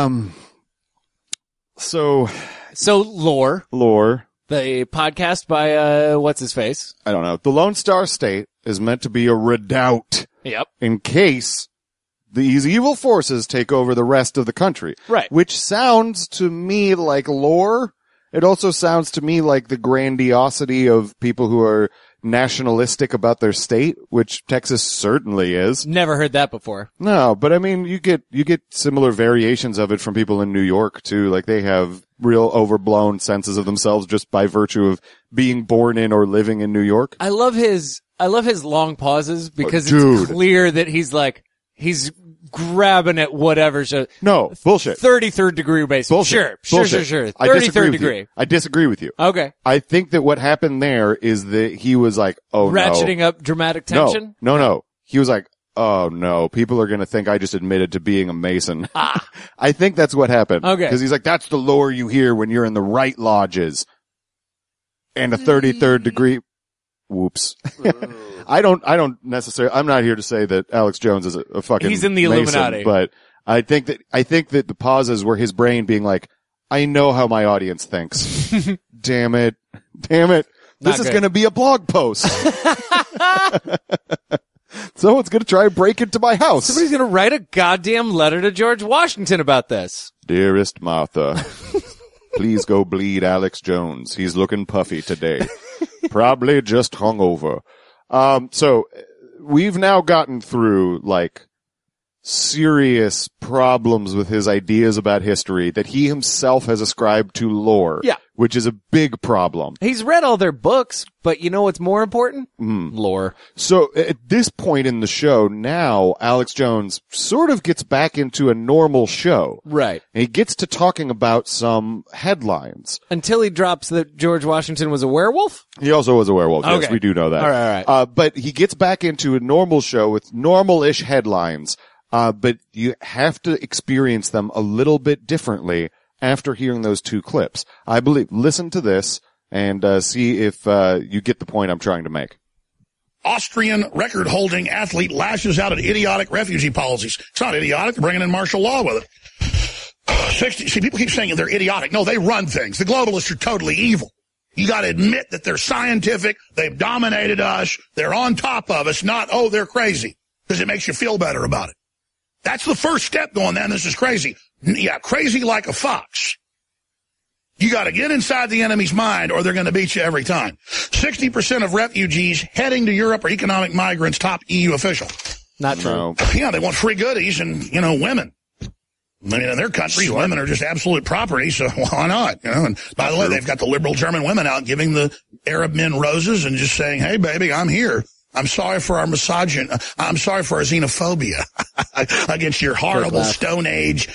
So Lore, the podcast by, what's his face? I don't know. The Lone Star State is meant to be a redoubt Yep. in case these evil forces take over the rest of the country. Right. Which sounds to me like lore. It also sounds to me like the grandiosity of people who are nationalistic about their state, which Texas certainly is. Never heard that before. No, but I mean, you get similar variations of it from people in New York too. Like they have real overblown senses of themselves just by virtue of being born in or living in New York. I love his long pauses because Dude. it's clear that he's grabbing at whatever. So No, bullshit. 33rd degree basement. Bullshit. Sure. Bullshit. 33rd degree. I disagree with you. Okay. I think that what happened there is that he was like, oh Ratcheting up dramatic no. tension. No. He was like, oh no, people are going to think I just admitted to being a Mason. I think that's what happened. Okay. Because he's like, that's the lore you hear when you're in the right lodges. And a 33rd degree. Whoops. I don't necessarily, I'm not here to say that Alex Jones is a fucking He's in the Mason, Illuminati. but I think that the pauses were his brain being like, I know how my audience thinks. Damn it. This Not is good. going to be a blog post. Someone's going to try and break into my house. Somebody's gonna write a goddamn letter to George Washington about this. Dearest Martha, please go bleed Alex Jones. He's looking puffy today. Probably just hungover. So we've now gotten through like serious problems with his ideas about history that he himself has ascribed to lore. Yeah. Which is a big problem. He's read all their books, but you know what's more important? Lore. So at this point in the show, now Alex Jones sort of gets back into a normal show. Right. And he gets to talking about some headlines. Until he drops that George Washington was a werewolf? He also was a werewolf. Yes, Okay. we do know that. All right. But he gets back into a normal show with normal-ish headlines. But you have to experience them a little bit differently after hearing those two clips. I believe, listen to this and see if you get the point I'm trying to make. Austrian record-holding athlete lashes out at idiotic refugee policies. It's not idiotic. They're bringing in martial law with it. See, people keep saying they're idiotic. No, they run things. The globalists are totally evil. You got to admit that they're scientific. They've dominated us. They're on top of us. Not, oh, they're crazy, because it makes you feel better about it. That's the first step going, then this is crazy. Yeah, crazy like a fox. You got to get inside the enemy's mind or they're going to beat you every time. 60% of refugees heading to Europe are economic migrants, top EU official. Not true. No. Yeah, they want free goodies and, women. I mean, in their countries, women are just absolute property, so why not? And by the way, they've got the liberal German women out giving the Arab men roses and just saying, hey, baby, I'm here. I'm sorry for our misogyny. I'm sorry for our xenophobia against your horrible Stone Age,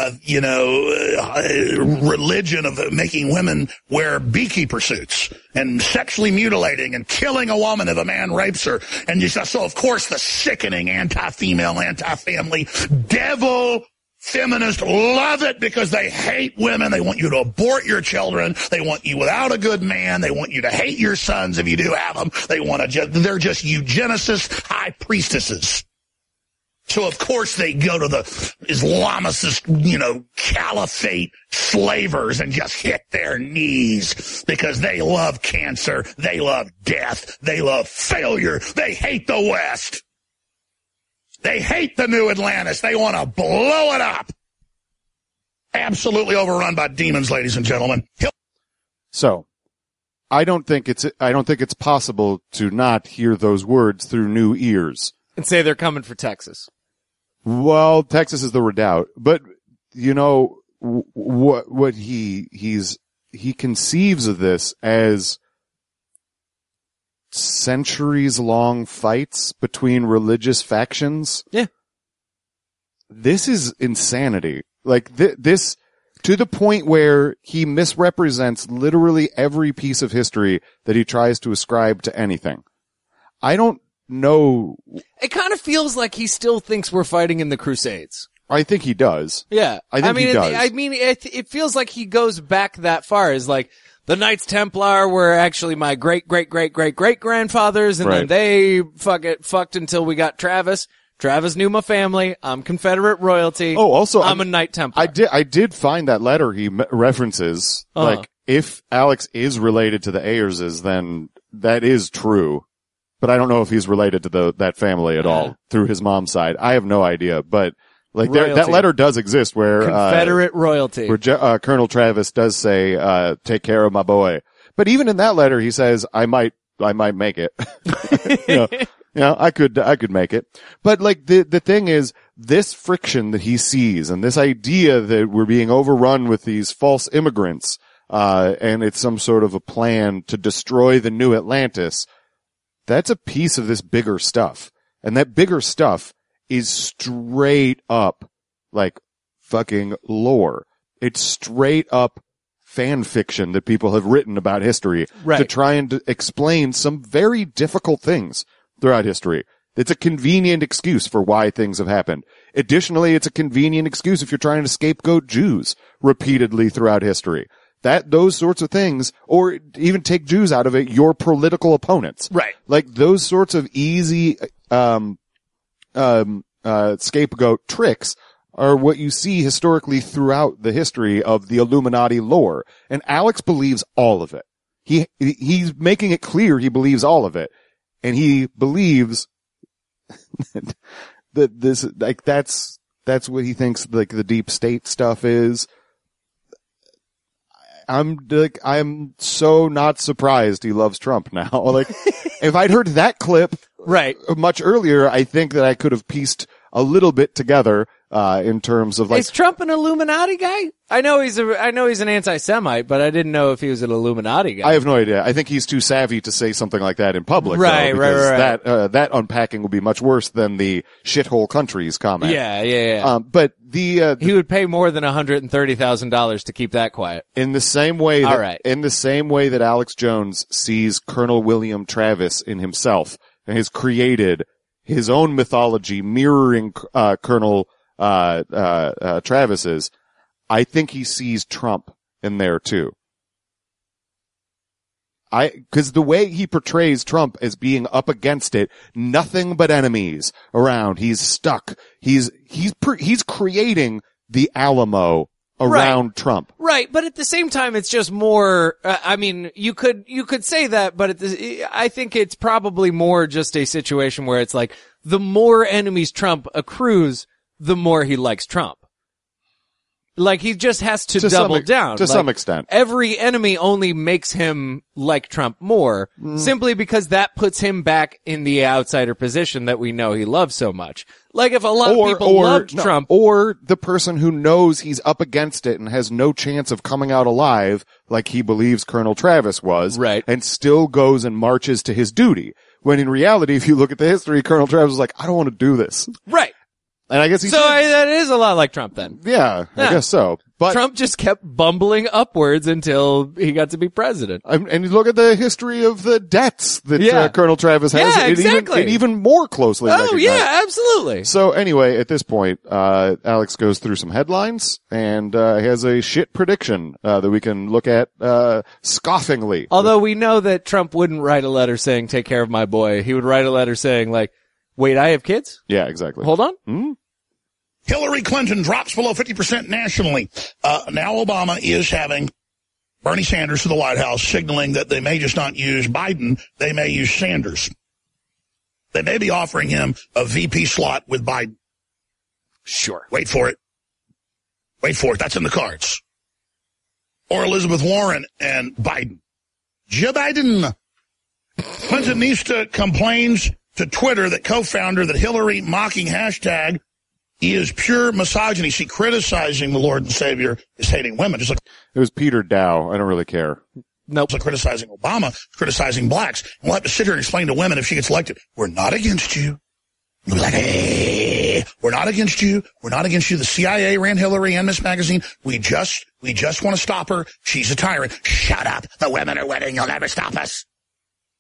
religion of making women wear beekeeper suits and sexually mutilating and killing a woman if a man rapes her. And so, of course, the sickening anti-female, anti-family devil feminists love it because they hate women. They want you to abort your children. They want you without a good man. They want you to hate your sons if you do have them. They're just eugenicists, high priestesses. So of course they go to the Islamicist, caliphate slavers and just hit their knees because they love cancer. They love death. They love failure. They hate the West. They hate the new Atlantis. They want to blow it up. Absolutely overrun by demons, ladies and gentlemen. So, I don't think it's possible to not hear those words through new ears. And say they're coming for Texas. Well, Texas is the redoubt, but what he conceives of this as centuries-long fights between religious factions. Yeah. This is insanity. Like, this, to the point where he misrepresents literally every piece of history that he tries to ascribe to anything. I don't know. It kind of feels like he still thinks we're fighting in the Crusades. I think he does. Yeah. I think he does. It feels like he goes back that far. Is like, the Knights Templar were actually my great-great-great-great-great-grandfathers, and then Right. they fucked until we got Travis. Travis knew my family. I'm Confederate royalty. Oh, also, I'm a Knight Templar. I did find that letter he references. Like, if Alex is related to the Ayerses, then that is true. But I don't know if he's related to that family at all through his mom's side. I have no idea. But like that letter does exist where Confederate royalty. Where Colonel Travis does say, "Take care of my boy." But even in that letter, he says, "I might make it." I could make it. But like the thing is, this friction that he sees and this idea that we're being overrun with these false immigrants, and it's some sort of a plan to destroy the new Atlantis, that's a piece of this bigger stuff. And that bigger stuff is straight up like fucking lore. It's straight up fan fiction that people have written about history to try and explain some very difficult things throughout history. It's a convenient excuse for why things have happened. Additionally, it's a convenient excuse if you're trying to scapegoat Jews repeatedly throughout history. Those sorts of things, or even take Jews out of it, your political opponents. Right. Like those sorts of easy, scapegoat tricks are what you see historically throughout the history of the Illuminati lore. And Alex believes all of it. He's making it clear he believes all of it. And he believes that this, like, that's what he thinks, like, the deep state stuff is. I'm so not surprised he loves Trump now. Like, if I'd heard that clip much earlier, I think that I could have pieced a little bit together, in terms of like. Is Trump an Illuminati guy? I know he's an anti-Semite, but I didn't know if he was an Illuminati guy. I have no idea. I think he's too savvy to say something like that in public. Right. That unpacking would be much worse than the shithole countries comment. Yeah. But he would pay more than $130,000 to keep that quiet. In the same way that Alex Jones sees Colonel William Travis in himself and has created his own mythology mirroring, Colonel, Travis's, I think he sees Trump in there too. Cause the way he portrays Trump as being up against it, nothing but enemies around. He's stuck. He's creating the Alamo around Trump. Right. But at the same time, it's just more, you could say that, but I think it's probably more just a situation where it's like, the more enemies Trump accrues, the more he likes Trump. Like, he just has to double down. To some extent. Every enemy only makes him like Trump more, simply because that puts him back in the outsider position that we know he loves so much. Like, if a lot of people loved Trump. Or the person who knows he's up against it and has no chance of coming out alive, like he believes Colonel Travis was. Right. And still goes and marches to his duty. When in reality, if you look at the history, Colonel Travis was like, I don't want to do this. Right. And I guess that is a lot like Trump then. Yeah, I guess so. But Trump just kept bumbling upwards until he got to be president. And you look at the history of the debts that Colonel Travis has. Yeah, exactly. It even more closely recognized. Yeah, absolutely. So anyway, at this point, Alex goes through some headlines and has a shit prediction that we can look at scoffingly. Although we know that Trump wouldn't write a letter saying, take care of my boy. He would write a letter saying, like, wait, I have kids? Yeah, exactly. Hold on. Mm-hmm. Hillary Clinton drops below 50% nationally. Now Obama is having Bernie Sanders to the White House, signaling that they may just not use Biden, they may use Sanders. They may be offering him a VP slot with Biden. Sure. Wait for it. That's in the cards. Or Elizabeth Warren and Biden. Joe Biden. Clinton Nista complains to Twitter that co-founder that Hillary mocking hashtag is pure misogyny. See, criticizing the Lord and Savior is hating women. Just like it was Peter Dow. I don't really care. Nope. Like criticizing Obama, criticizing blacks. And we'll have to sit here and explain to women if she gets elected, we're not against you. We'll be like, hey, we're not against you. We're not against you. The CIA ran Hillary and Miss Magazine. We just want to stop her. She's a tyrant. Shut up. The women are winning. You'll never stop us.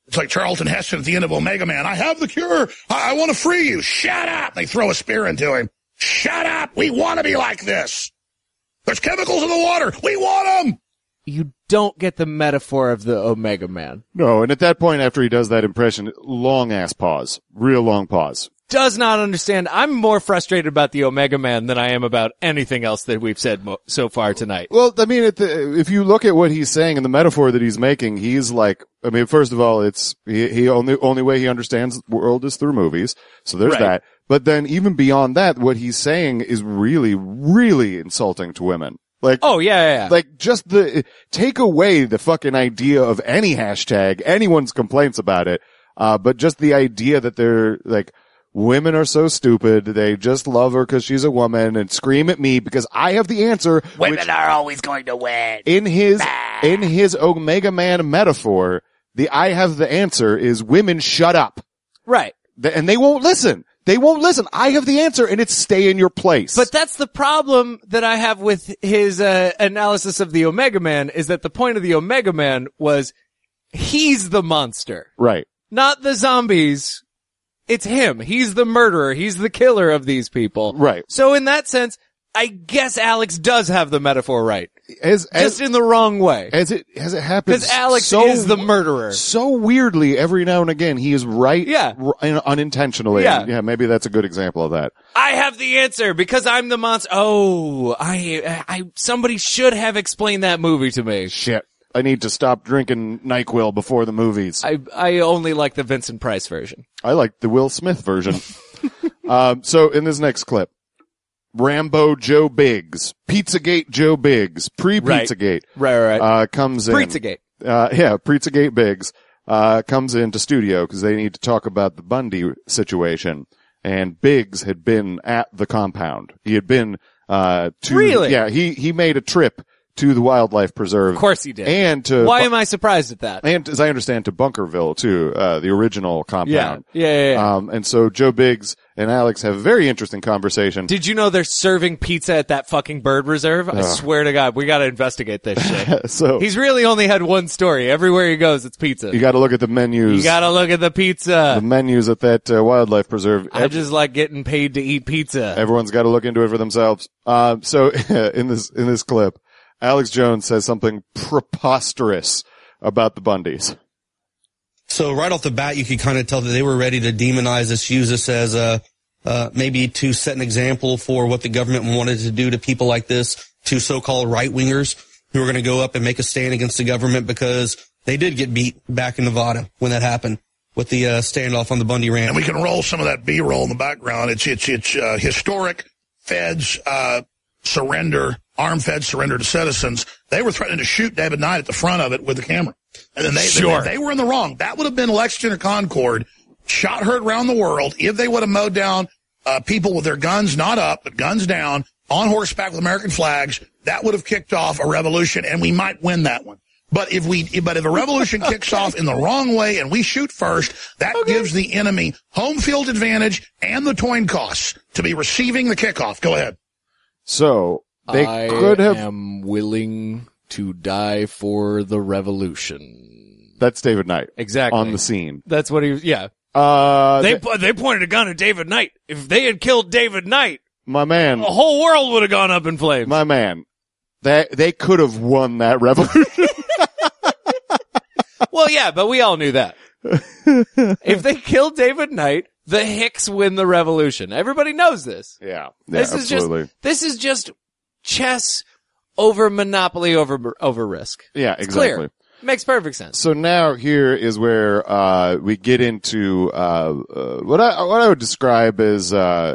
It's like Charlton Heston at the end of Omega Man. I have the cure. I want to free you. Shut up. They throw a spear into him. Shut up. We want to be like this. There's chemicals in the water. We want them. You don't get the metaphor of the Omega Man. No, and at that point, after he does that impression, long ass pause. Real long pause. Does not understand. I'm more frustrated about the Omega Man than I am about anything else that we've said so far tonight. Well, I mean, if you look at what he's saying and the metaphor that he's making, he's like, I mean, first of all, it's, he only way he understands the world is through movies. So there's Right. that. But then even beyond that, what he's saying is really, really insulting to women. Like, Oh, yeah. like just take away the fucking idea of any hashtag, anyone's complaints about it. But just the idea that they're like, women are so stupid. They just love her because she's a woman and scream at me because I have the answer. Women are always going to win. In his Omega Man metaphor, the I have the answer is women shut up. Right. And they won't listen. They won't listen. I have the answer and it's stay in your place. But that's the problem that I have with his analysis of the Omega Man, is that the point of the Omega Man was he's the monster, right. not the zombies. It's him. He's the murderer. He's the killer of these people. Right. So in that sense, I guess Alex does have the metaphor right. Just in the wrong way. As it happens. Because Alex is the murderer. So weirdly, every now and again, he is right. Yeah. Unintentionally. Yeah. Yeah, maybe that's a good example of that. I have the answer because I'm the monster. Oh, somebody should have explained that movie to me. Shit. I need to stop drinking NyQuil before the movies. I only like the Vincent Price version. I like the Will Smith version. So in this next clip, Rambo Joe Biggs, Pizzagate Joe Biggs, pre-Pizzagate. Right. Comes in. Pizzagate. Pizzagate Biggs, comes into studio because they need to talk about the Bundy situation. And Biggs had been at the compound. He had been, Really? Yeah, he made a trip to the wildlife preserve. Of course he did. And to, Why am I surprised at that? and as I understand, to Bunkerville too, the original compound. Yeah. And so Joe Biggs and Alex have a very interesting conversation. Did you know they're serving pizza at that fucking bird reserve? I swear to God, we gotta investigate this shit. So He's really only had one story. Everywhere he goes, it's pizza. you gotta look at the menus. You gotta look at the pizza. The menus at that wildlife preserve. I just like getting paid to eat pizza. Everyone's got to look into it for themselves. So in this clip, Alex Jones says something preposterous about the Bundys. So right off the bat, you could kind of tell that they were ready to demonize us, use us as maybe to set an example for what the government wanted to do to people like this, to so-called right-wingers who were going to go up and make a stand against the government, because they did get beat back in Nevada when that happened with the standoff on the Bundy Ranch. And we can roll some of that B-roll in the background. It's historic feds surrender. Armed feds surrender to citizens. They were threatening to shoot David Knight at the front of it with the camera. And then they were in the wrong. That would have been Lexington or Concord, shot heard around the world, if they would have mowed down people with their guns not up, but guns down, on horseback with American flags. That would have kicked off a revolution, and we might win that one. But if a revolution kicks off in the wrong way and we shoot first, that gives the enemy home field advantage and the coin costs to be receiving the kickoff. Go ahead. So they could have. I am willing to die for the revolution. That's David Knight. Exactly. On the scene. That's what he was, yeah. They pointed a gun at David Knight. If they had killed David Knight, my man, the whole world would have gone up in flames. My man, they could have won that revolution. Well, yeah, but we all knew that. If they killed David Knight, the Hicks win the revolution. Everybody knows this. Yeah, Absolutely. This is just chess over monopoly over risk. Yeah, it's exactly. Clear. Makes perfect sense. So now here is where we get into what I would describe as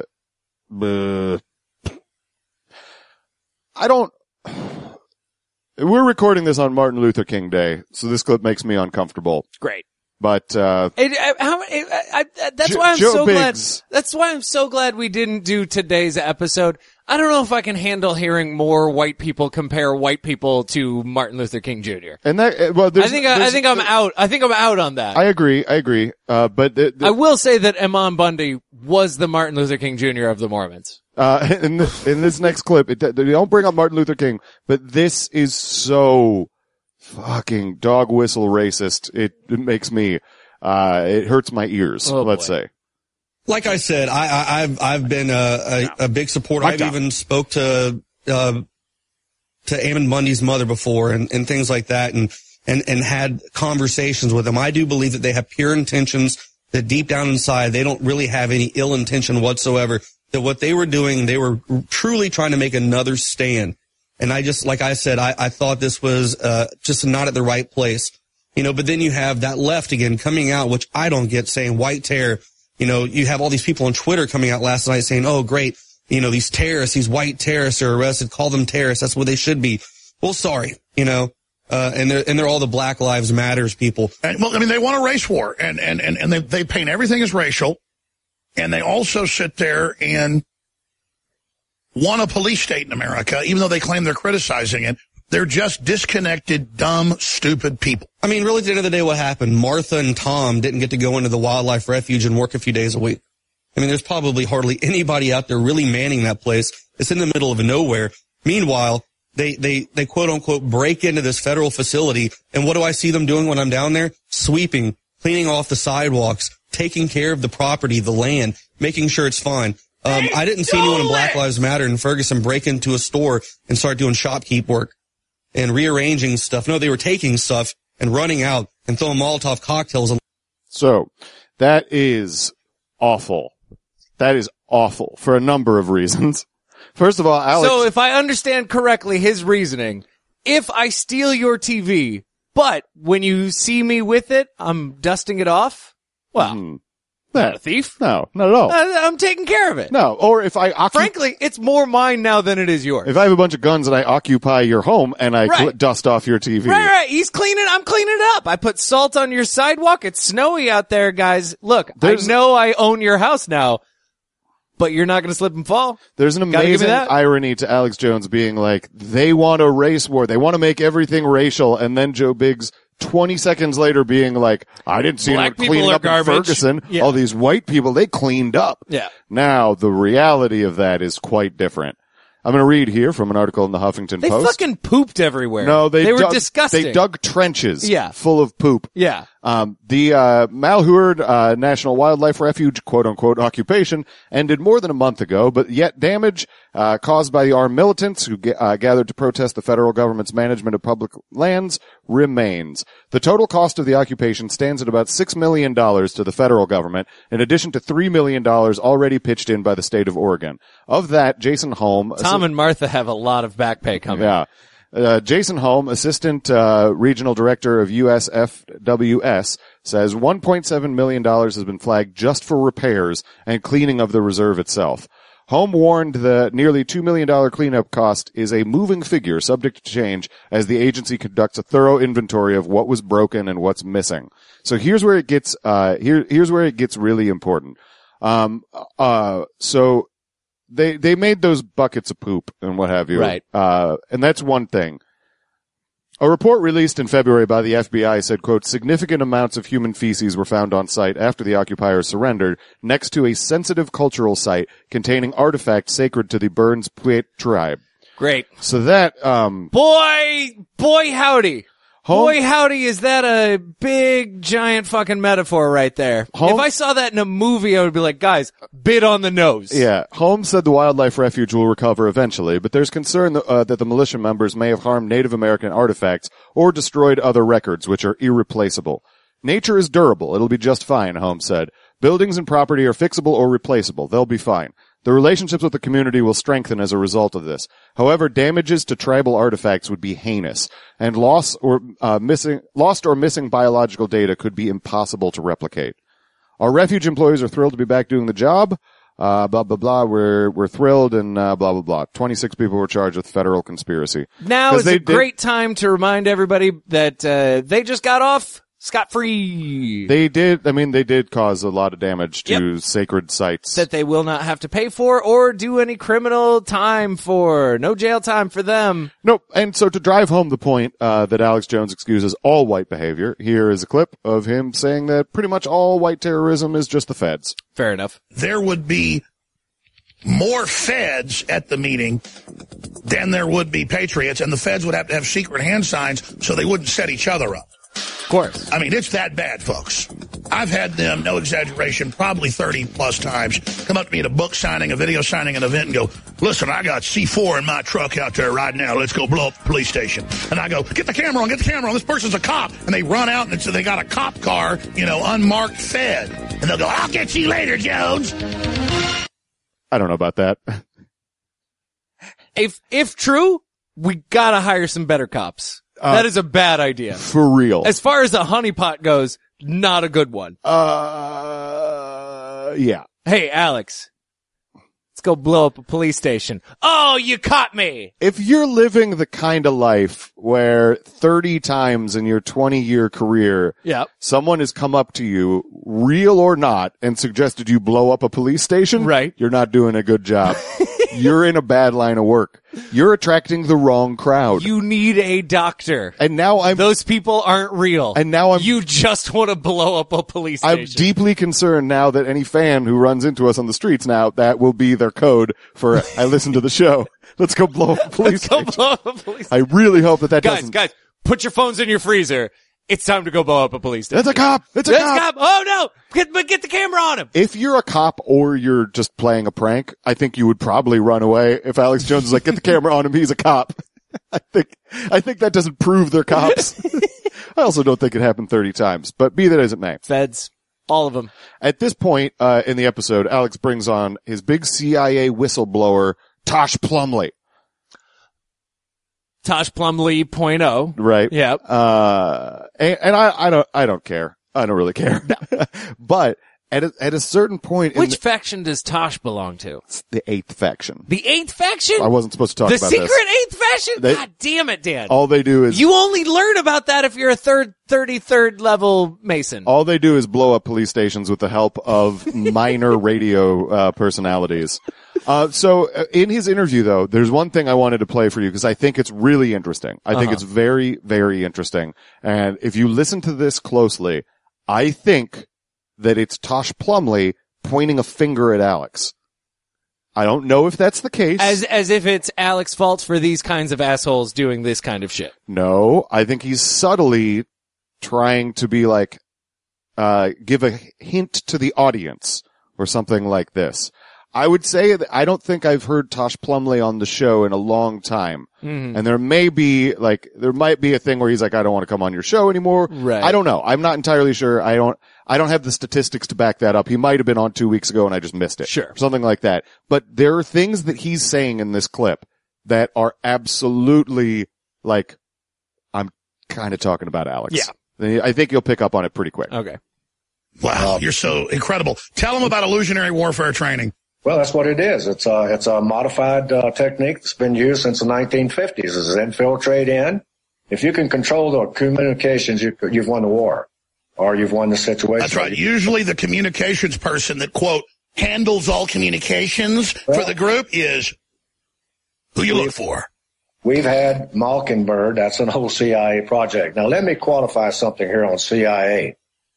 we're recording this on Martin Luther King Day, so this clip makes me uncomfortable. Great. But that's why I'm Joe so Biggs. glad. That's why I'm so glad we didn't do today's episode. I don't know if I can handle hearing more white people compare white people to Martin Luther King Jr. And that I think I'm out. I think I'm out on that. I agree. But I will say that Imam Bundy was the Martin Luther King Jr. of the Mormons. In this next clip, they don't bring up Martin Luther King, but this is so fucking dog whistle racist. It makes me, It hurts my ears, let's say. Like I said, I've been a big supporter. I've even spoke to Ammon Bundy's mother before and things like that and had conversations with them. I do believe that they have pure intentions, that deep down inside, they don't really have any ill intention whatsoever. That what they were doing, they were truly trying to make another stand. And I just, like I said, I thought this was, just not at the right place. But then you have that left again coming out, which I don't get, saying white terror. You have all these people on Twitter coming out last night saying, oh, great. These terrorists, these white terrorists are arrested. Call them terrorists. That's what they should be. Well, sorry, and they're all the Black Lives Matters people. And, well, I mean, they want a race war and they paint everything as racial. And they also sit there and want a police state in America, even though they claim they're criticizing it. They're just disconnected, dumb, stupid people. I mean, really, at the end of the day, what happened? Martha and Tom didn't get to go into the wildlife refuge and work a few days a week. I mean, there's probably hardly anybody out there really manning that place. It's in the middle of nowhere. Meanwhile, they quote unquote break into this federal facility. And what do I see them doing when I'm down there? Sweeping, cleaning off the sidewalks, taking care of the property, the land, making sure it's fine. I didn't see anyone in Black Lives Matter in Ferguson break into a store and start doing shopkeep work and rearranging stuff. No, they were taking stuff and running out and throwing Molotov cocktails. So that is awful. That is awful for a number of reasons. First of all, Alex. So if I understand correctly his reasoning, if I steal your TV, but when you see me with it, I'm dusting it off, well, not a thief. No, not at all. I'm taking care of it. No, or if I frankly, it's more mine now than it is yours. If I have a bunch of guns and I occupy your home and I dust off your TV. Right. I'm cleaning it up. I put salt on your sidewalk. It's snowy out there, guys. Look, I know I own your house now, but you're not going to slip and fall. There's an amazing irony to Alex Jones being like, they want a race war. They want to make everything racial. And then Joe Biggs 20 seconds later being like, I didn't see anyone cleaning up in Ferguson. Yeah. All these white people, they cleaned up. Yeah. Now, the reality of that is quite different. I'm going to read here from an article in the Huffington Post. They fucking pooped everywhere. No, they were disgusting. They dug trenches Yeah. full of poop. Yeah. The Malheur National Wildlife Refuge, quote unquote, occupation ended more than a month ago, but yet damage caused by the armed militants who gathered to protest the federal government's management of public lands remains. The total cost of the occupation stands at about $6 million to the federal government, in addition to $3 million already pitched in by the state of Oregon. Of that, Jason Holm... Tom and Martha have a lot of back pay coming. Yeah. Jason Holm, Assistant Regional Director of USFWS, says $1.7 million has been flagged just for repairs and cleaning of the reserve itself. Holm warned the nearly $2 million cleanup cost is a moving figure subject to change as the agency conducts a thorough inventory of what was broken and what's missing. So here's where it gets here's where it gets really important. So they made those buckets of poop and what have you. Right. And that's one thing. A report released in February by the FBI said, quote, significant amounts of human feces were found on site after the occupiers surrendered next to a sensitive cultural site containing artifacts sacred to the Burns Puet tribe. Great. So that, boy howdy. Boy howdy, is that a big, giant fucking metaphor right there. If I saw that in a movie, I would be like, guys, bit on the nose. Yeah. Holmes said the wildlife refuge will recover eventually, but there's concern that the militia members may have harmed Native American artifacts or destroyed other records, which are irreplaceable. Nature is durable. It'll be just fine, Holmes said. Buildings and property are fixable or replaceable. They'll be fine. The relationships with the community will strengthen as a result of this. However, damages to tribal artifacts would be heinous, and lost or missing biological data could be impossible to replicate. Our refuge employees are thrilled to be back doing the job. Blah, blah, blah. We're thrilled and, blah, blah, blah. 26 people were charged with federal conspiracy. Now is a great time to remind everybody that, they just got off scot-free. They did cause a lot of damage to sacred sites. That they will not have to pay for or do any criminal time for. No jail time for them. Nope. And so to drive home the point, that Alex Jones excuses all white behavior, here is a clip of him saying that pretty much all white terrorism is just the feds. Fair enough. There would be more feds at the meeting than there would be patriots, and the feds would have to have secret hand signs so they wouldn't set each other up. Of course. I mean, it's that bad, folks. I've had them, no exaggeration, probably 30 plus times, come up to me at a book signing, a video signing, an event, and go, listen, I got C4 in my truck out there right now. Let's go blow up the police station. And I go, get the camera on, this person's a cop. And they run out, and they got a cop car, unmarked Fed. And they'll go, I'll get you later, Jones. I don't know about that. If true, we gotta hire some better cops. That is a bad idea. For real. As far as a honeypot goes, not a good one. Yeah. Hey, Alex. Let's go blow up a police station. Oh, you caught me! If you're living the kind of life where 30 times in your 20-year career, Yep. someone has come up to you, real or not, and suggested you blow up a police station, Right. you're not doing a good job. You're in a bad line of work. You're attracting the wrong crowd. You need a doctor. And now Those people aren't real. And now You just want to blow up a police station. I'm deeply concerned now that any fan who runs into us on the streets now, that will be their code for, I listen to the show. Let's go blow up a police Go station. blow up a police I really hope that doesn't. Guys, put your phones in your freezer. It's time to go blow up a police station. It's a cop! It's a cop! Oh no! Get the camera on him! If you're a cop or you're just playing a prank, I think you would probably run away if Alex Jones is like, get the camera on him, he's a cop. I think that doesn't prove they're cops. I also don't think it happened 30 times, but be that as it may. Feds. All of them. At this point, in the episode, Alex brings on his big CIA whistleblower, Tosh Plumley. Tosh Plumley .0. Right. Yep. And I don't care. I don't really care. But at a certain point Which faction does Tosh belong to? the 8th faction. The 8th faction? I wasn't supposed to talk the about secret this. 8th faction? God damn it, Dan. All they do is You only learn about that if you're a 33rd level Mason. all they do is blow up police stations with the help of minor radio personalities. So in his interview, though, there's one thing I wanted to play for you because I think it's really interesting. I think it's very, very interesting. And if you listen to this closely, I think that it's Tosh Plumley pointing a finger at Alex. I don't know if that's the case. As if it's Alex's fault for these kinds of assholes doing this kind of shit. No, I think he's subtly trying to be like, give a hint to the audience or something like this. I would say that I don't think I've heard Tosh Plumley on the show in a long time. Mm-hmm. And there might be a thing where he's like, I don't want to come on your show anymore. Right. I don't know. I'm not entirely sure. I don't have the statistics to back that up. He might have been on 2 weeks ago and I just missed it. Sure. Something like that. But there are things that he's saying in this clip that are absolutely like, I'm kind of talking about Alex. Yeah. I think you'll pick up on it pretty quick. Okay. Wow, you're so incredible. Tell them about illusionary warfare training. Well, that's what it is. It's a modified technique that's been used since the 1950s. It's infiltrate in. If you can control the communications, you've won the war, or you've won the situation. That's right. Usually the communications person that, quote, handles all communications for the group is who you look for. We've had Mockingbird. That's an old CIA project. Now, let me qualify something here on CIA.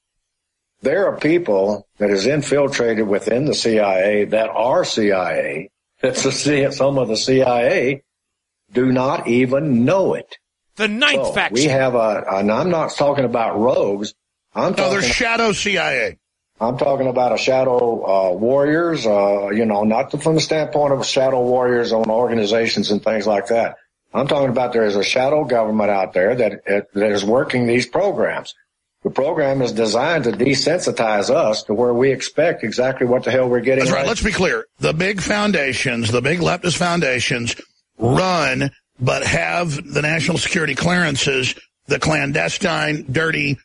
There are people that is infiltrated within the CIA that are CIA, that some of the CIA do not even know it. The 9th faction. We have and I'm not talking about rogues. They're shadow CIA. I'm talking about a shadow warriors, not from the standpoint of shadow warriors on organizations and things like that. I'm talking about there is a shadow government out there that is working these programs. The program is designed to desensitize us to where we expect exactly what the hell we're getting. That's right. Let's be clear. The big foundations, the big leftist foundations run but have the national security clearances, the clandestine, dirty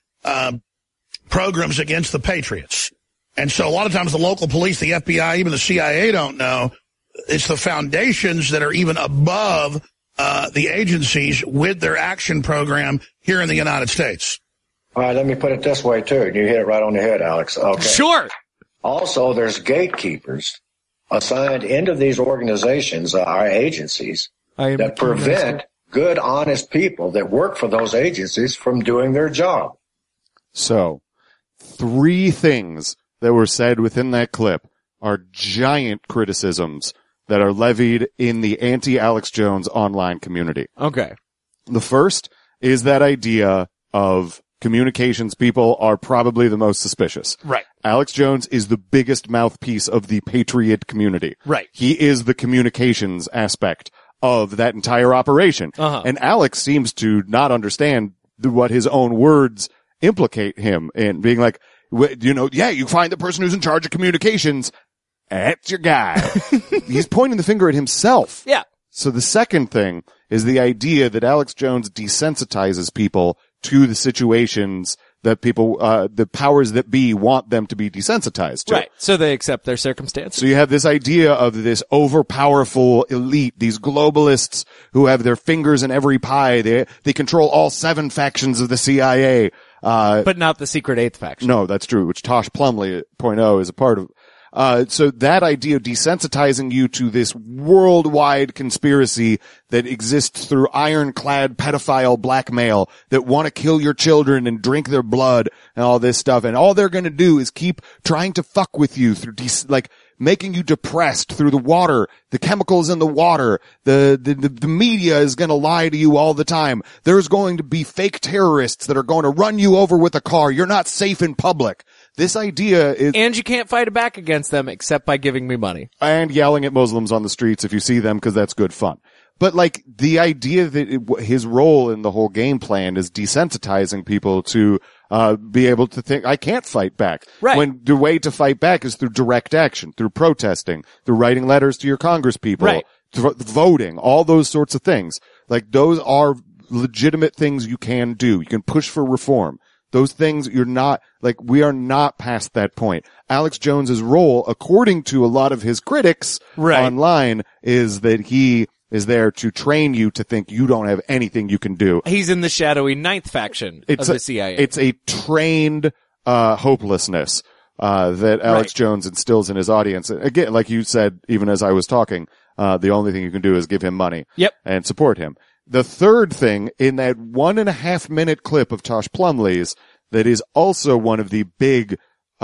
programs against the patriots. And so a lot of times the local police, the FBI, even the CIA don't know. It's the foundations that are even above the agencies with their action program here in the United States. All right, let me put it this way, too. You hit it right on the head, Alex. Okay. Sure. Also, there's gatekeepers assigned into these organizations, our agencies, that prevent good, honest people that work for those agencies from doing their job. So, 3 things that were said within that clip are giant criticisms that are levied in the anti-Alex Jones online community. Okay. The first is that idea of communications people are probably the most suspicious. Right. Alex Jones is the biggest mouthpiece of the Patriot community. Right. He is the communications aspect of that entire operation. And Alex seems to not understand what his own words implicate him in, being like, you find the person who's in charge of communications. That's your guy. He's pointing the finger at himself. Yeah. So the second thing is the idea that Alex Jones desensitizes people to the situations that people, the powers that be want them to be desensitized to. Right. So they accept their circumstances. So you have this idea of this overpowerful elite, these globalists who have their fingers in every pie. They control all 7 factions of the CIA. But not the secret 8th faction. No, that's true, which Tosh Plumlee .0 is a part of. So that idea of desensitizing you to this worldwide conspiracy that exists through ironclad pedophile blackmail that want to kill your children and drink their blood and all this stuff. And all they're going to do is keep trying to fuck with you through making you depressed through the water, the chemicals in the water. The media is going to lie to you all the time. There's going to be fake terrorists that are going to run you over with a car. You're not safe in public. This idea is... And you can't fight back against them except by giving me money. And yelling at Muslims on the streets if you see them, because that's good fun. But the idea that his role in the whole game plan is desensitizing people to be able to think, I can't fight back. Right. When the way to fight back is through direct action, through protesting, through writing letters to your congresspeople, right, voting, all those sorts of things. Those are legitimate things you can do. You can push for reform. Those things we are not past that point. Alex Jones's role, according to a lot of his critics online, is that he is there to train you to think you don't have anything you can do. He's in the shadowy 9th faction of the CIA. It's a trained, hopelessness, that Alex Jones instills in his audience. Again, like you said, even as I was talking, the only thing you can do is give him money. Yep. And support him. The third thing in that 1.5 minute clip of Tosh Plumlee's that is also one of the big,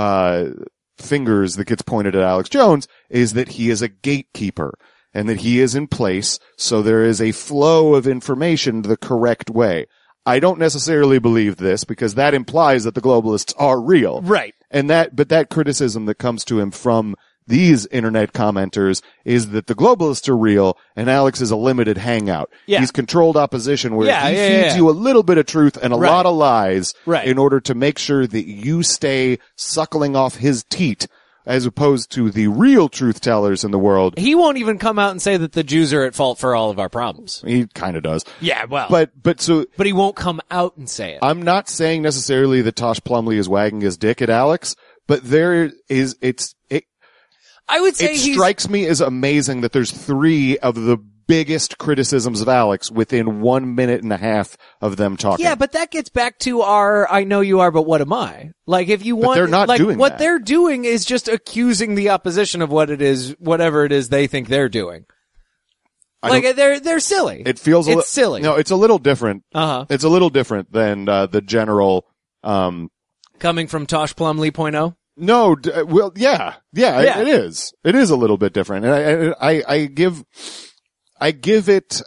fingers that gets pointed at Alex Jones is that he is a gatekeeper and that he is in place. So there is a flow of information the correct way. I don't necessarily believe this because that implies that the globalists are real. Right. But that criticism that comes to him from these internet commenters is that the globalists are real and Alex is a limited hangout. Yeah. He's controlled opposition where he feeds you a little bit of truth and a lot of lies in order to make sure that you stay suckling off his teat, as opposed to the real truth tellers in the world. He won't even come out and say that the Jews are at fault for all of our problems. He kind of does. Yeah, well. But he won't come out and say it. I'm not saying necessarily that Tosh Plumlee is wagging his dick at Alex, but I would say it strikes me as amazing that there's 3 of the biggest criticisms of Alex within 1.5 minutes of them talking. Yeah, but that gets back to our I know you are, but what am I? If you want, they're not doing what that. they're doing is just accusing the opposition of whatever it is they think they're doing. They're silly. It feels silly. No, it's a little different. Uh-huh. It's a little different than the general. Coming from Tosh Plumlee .0. No, well, yeah. It is. It is a little bit different, and I give it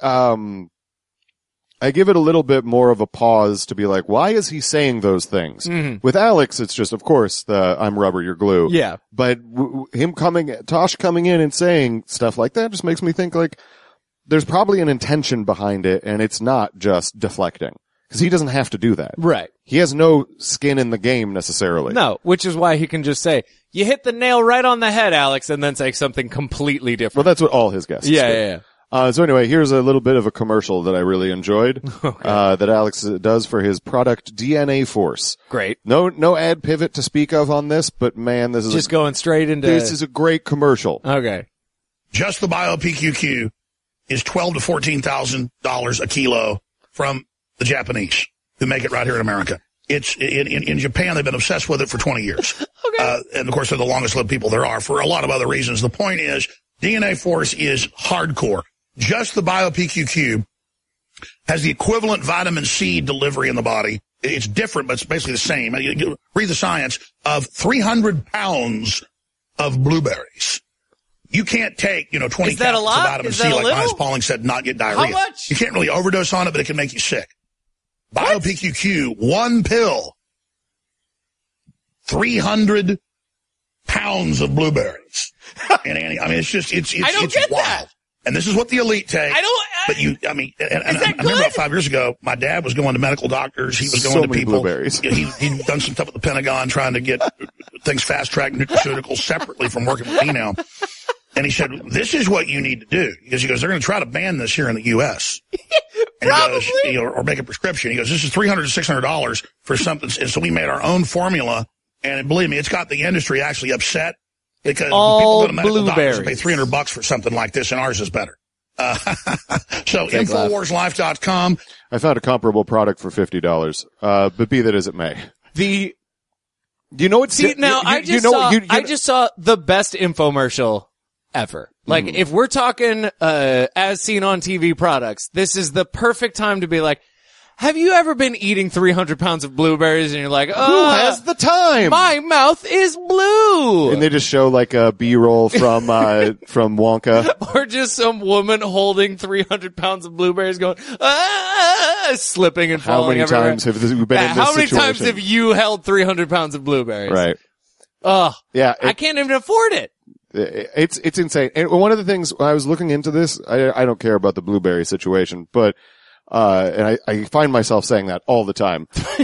a little bit more of a pause to be like, why is he saying those things? Mm-hmm. With Alex, it's just, of course, I'm rubber, you're glue. Yeah. But Tosh coming in and saying stuff like that just makes me think there's probably an intention behind it, and it's not just deflecting. Because he doesn't have to do that. Right. He has no skin in the game necessarily. No, which is why he can just say, you hit the nail right on the head, Alex, and then say something completely different. Well, that's what all his guests do. Yeah. So anyway, here's a little bit of a commercial that I really enjoyed, that Alex does for his product DNA Force. Great. No ad pivot to speak of on this, but man, this is just going straight into. This is a great commercial. Okay. Just the BioPQQ is $12,000 to $14,000 a kilo from the Japanese who make it right here in America. It's in Japan. They've been obsessed with it for 20 years. Okay. And of course, they're the longest lived people there are for a lot of other reasons. The point is DNA Force is hardcore. Just the BioPQQ has the equivalent vitamin C delivery in the body. It's different, but it's basically the same. You read the science of 300 pounds of blueberries. You can't take, 20 capsules of vitamin C, like Linus Pauling said, not get diarrhea. How much? You can't really overdose on it, but it can make you sick. BioPQQ, one pill, 300 pounds of blueberries. And Annie, I mean, it's just, it's I don't get wild. that. And this is what the elite take. But I remember about 5 years ago, my dad was going to medical doctors. He was going to people. Blueberries. He'd done some stuff at the Pentagon trying to get things fast-tracked nutraceuticals separately from working with me now. And he said, this is what you need to do. He goes, they're going to try to ban this here in the U.S. Probably. He goes, or make a prescription. He goes, this is $300 to $600 for something. And so we made our own formula. And believe me, it's got the industry actually upset because people go to medical doctors and pay $300 for something like this, and ours is better. So InfoWarsLife.com. I found a comparable product for $50. But be that as it may. I just saw the best infomercial ever. Like, if we're talking, as seen on TV products, this is the perfect time to be like, have you ever been eating 300 pounds of blueberries and you're like, who has the time? My mouth is blue. And they just show like a B-roll from Wonka. Or just some woman holding 300 pounds of blueberries going, slipping and falling everywhere. How many times have you been in this How many situation? times have you held 300 pounds of blueberries? Right. Oh, yeah. I can't even afford it. It's insane. And one of the things when I was looking into this, I don't care about the blueberry situation, but and I find myself saying that all the time.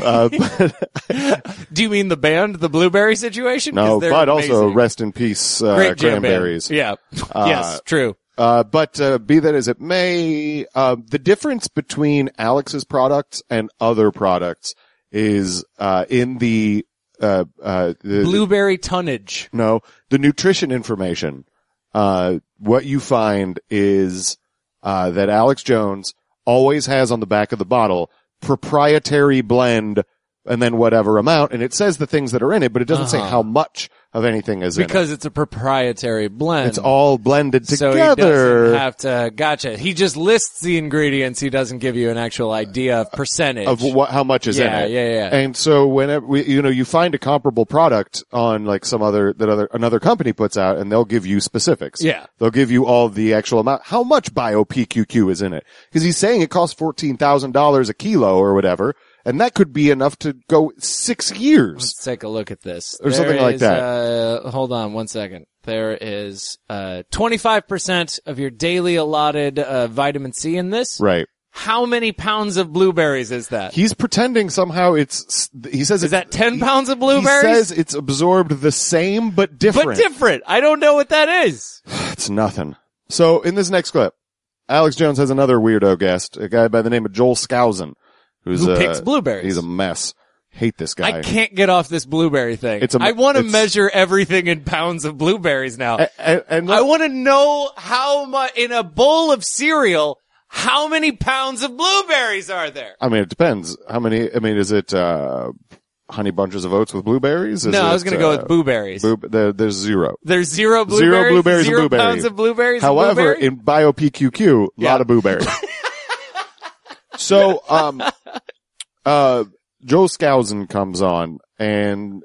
Do you mean the band, the Blueberry situation? No, but amazing. also rest in peace, Great jam Cranberries. band. Yeah. Yes, true. But be that as it may, the difference between Alex's products and other products is in the blueberry tonnage. No, the nutrition information. What you find is that Alex Jones always has on the back of the bottle proprietary blend and then whatever amount, and it says the things that are in it, but it doesn't say how much of anything is in it. Because it's a proprietary blend. It's all blended together. So he doesn't have to, gotcha. He just lists the ingredients. He doesn't give you an actual idea of percentage. Of how much is in it. Yeah. And so whenever, you find a comparable product on like another company puts out and they'll give you specifics. Yeah. They'll give you all the actual amount. How much BioPQQ is in it? Because he's saying it costs $14,000 a kilo or whatever. And that could be enough to go 6 years. Let's take a look at this. Or something like that. Hold on 1 second. There is 25% of your daily allotted vitamin C in this. Right. How many pounds of blueberries is that? He's pretending somehow he says is that 10 pounds of blueberries? He says it's absorbed the same but different. But different. I don't know what that is. It's nothing. So in this next clip, Alex Jones has another weirdo guest, a guy by the name of Joel Skousen. Who picks blueberries? He's a mess. Hate this guy. I can't get off this blueberry thing. I want to measure everything in pounds of blueberries now. And I want to know how much in a bowl of cereal. How many pounds of blueberries are there? I mean, it depends. How many? I mean, is it honey bunches of oats with blueberries? I was going to go with blueberries. There's zero. There's zero blueberries. Zero blueberries. Zero and blueberries. pounds of blueberries. However, in BioPQQ, a lot of blueberries. So, Joe Skousen comes on and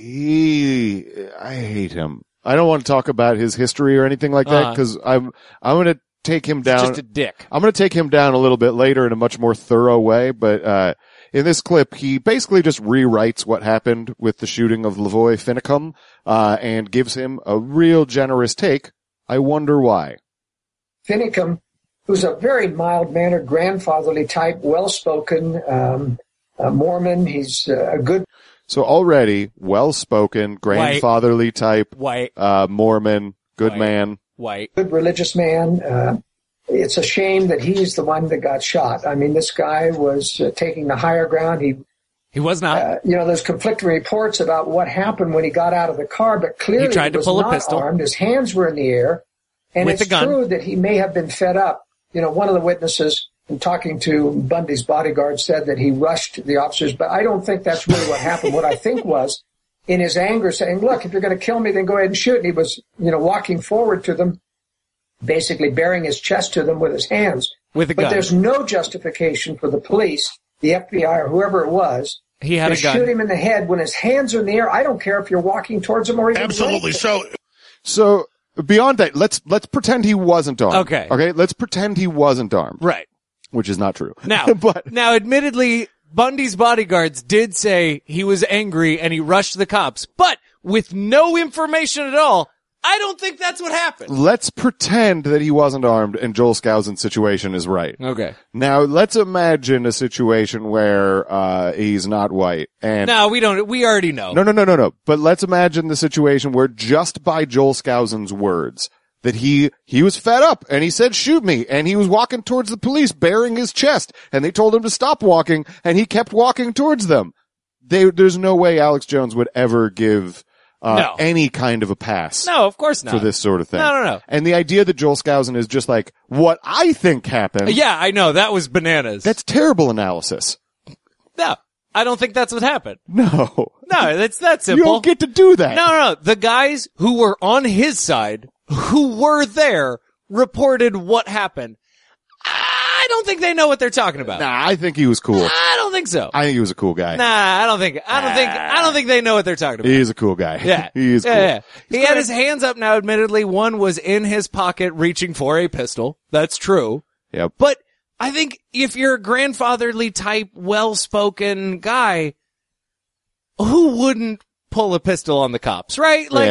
I hate him. I don't want to talk about his history or anything like that because I'm going to take him down. Just a dick. I'm going to take him down a little bit later in a much more thorough way, but, in this clip, he basically just rewrites what happened with the shooting of Lavoy Finicum, and gives him a real generous take. I wonder why. Finicum, who's a very mild-mannered, grandfatherly type, well-spoken, Mormon. He's a good... So already, well-spoken, grandfatherly type, Mormon, good man. Good religious man. It's a shame that he's the one that got shot. I mean, this guy was taking the higher ground. He was not. There's conflicting reports about what happened when he got out of the car, but clearly he tried to pull a pistol. Armed. His hands were in the air. And with it's true that he may have been fed up. One of the witnesses in talking to Bundy's bodyguard said that he rushed the officers, but I don't think that's really what happened. What I think was, in his anger, saying, look, if you're going to kill me, then go ahead and shoot. And he was, walking forward to them, basically bearing his chest to them with his hands. With a gun. But there's no justification for the police, the FBI, or whoever it was, he had to a gun. shoot him in the head when his hands are in the air. I don't care if you're walking towards him or even absolutely. So beyond that, let's pretend he wasn't armed. Okay. Let's pretend he wasn't armed. Right. Which is not true. Now, admittedly, Bundy's bodyguards did say he was angry and he rushed the cops, but with no information at all, I don't think that's what happened. Let's pretend that he wasn't armed and Joel Skousen's situation is right. Okay. Now, let's imagine a situation where he's not white. And No, we don't. We already know. No. But let's imagine the situation where just by Joel Skousen's words that he was fed up and he said, shoot me. And he was walking towards the police bearing his chest and they told him to stop walking and he kept walking towards them. There's no way Alex Jones would ever give any kind of a pass. No, of course not. For this sort of thing. No. And the idea that Joel Skousen is just like, what I think happened. Yeah, I know. That was bananas. That's terrible analysis. No, I don't think that's what happened. No. No, that's that simple. You don't get to do that. No. The guys who were on his side, who were there, reported what happened. I don't think they know what they're talking about. Nah, I think he was cool. I don't think so. I think he was a cool guy. Nah, I don't think they know what they're talking about. He's a cool guy. Yeah. He is cool. Yeah. He had his hands up now, admittedly. One was in his pocket reaching for a pistol. That's true. Yep. But I think if you're a grandfatherly type, well-spoken guy, who wouldn't pull a pistol on the cops, right? Like,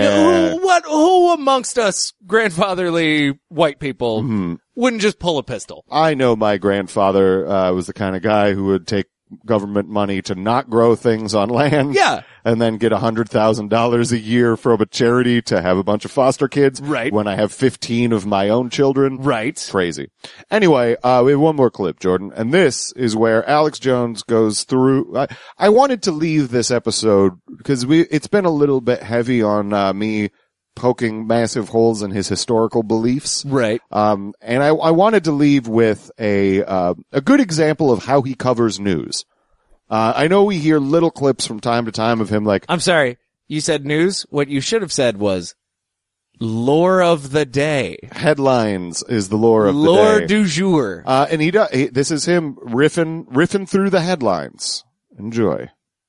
who amongst us grandfatherly white people wouldn't just pull a pistol? I know my grandfather was the kind of guy who would take government money to not grow things on land. Yeah. And then get $100,000 a year from a charity to have a bunch of foster kids. Right. When I have 15 of my own children. Right. Crazy. Anyway, we have one more clip, Jordan. And this is where Alex Jones goes through. I wanted to leave this episode because it's been a little bit heavy on me poking massive holes in his historical beliefs. Right. And I wanted to leave with a good example of how he covers news. I know we hear little clips from time to time of him like, I'm sorry, you said news? What you should have said was lore of the day. Headlines is the lore of the day. Lore du jour. And this is him riffing through the headlines. Enjoy.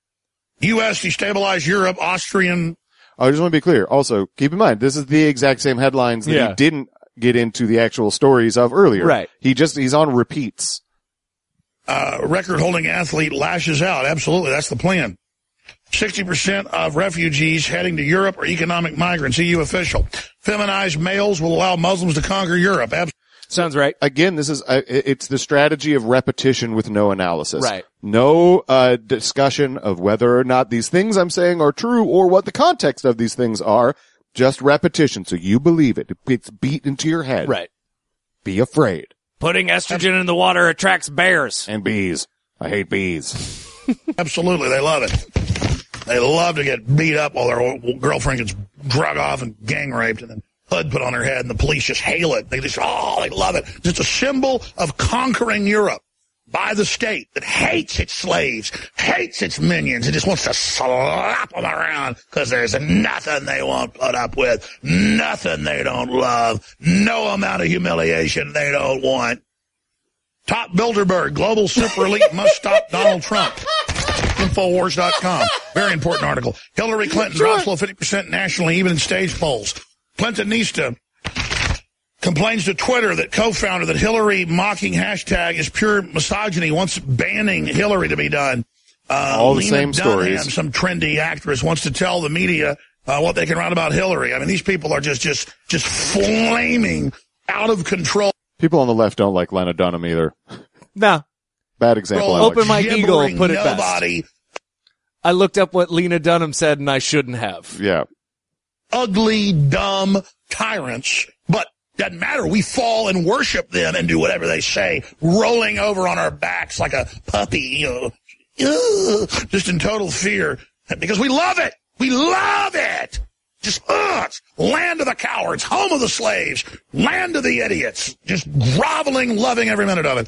U.S. destabilized Europe, Austrian. I just want to be clear. Also, keep in mind, this is the exact same headlines that he didn't get into the actual stories of earlier. Right. He's on repeats. Record-holding athlete lashes out. Absolutely, that's the plan. 60% of refugees heading to Europe are economic migrants, EU official. Feminized males will allow Muslims to conquer Europe. Sounds right. Again, this is it's the strategy of repetition with no analysis. Right. No discussion of whether or not these things I'm saying are true or what the context of these things are. Just repetition, so you believe it. It's beat into your head. Right. Be afraid. Putting estrogen in the water attracts bears. And bees. I hate bees. Absolutely, they love it. They love to get beat up while their girlfriend gets drug off and gang raped and then hood put on her head and the police just hail it. They love it. It's a symbol of conquering Europe by the state that hates its slaves, hates its minions, and just wants to slap them around because there's nothing they won't put up with, nothing they don't love, no amount of humiliation they don't want. Top Bilderberg, global super elite must stop Donald Trump. Infowars.com. Very important article. Hillary Clinton drops below 50% nationally, even in stage polls. Clintonista complains to Twitter that co-founder that Hillary mocking hashtag is pure misogyny, wants banning Hillary to be done. All the Lena same Dunham, stories. some trendy actress, wants to tell the media what they can write about Hillary. I mean, these people are just flaming out of control. People on the left don't like Lena Dunham either. No. Bad example. Open Mike Eagle put it nobody. best. I looked up what Lena Dunham said and I shouldn't have. Yeah. Ugly, dumb tyrants, but doesn't matter. We fall and worship them and do whatever they say, rolling over on our backs like a puppy, just in total fear because we love it. We love it. Just, it's land of the cowards, home of the slaves, land of the idiots, just groveling, loving every minute of it.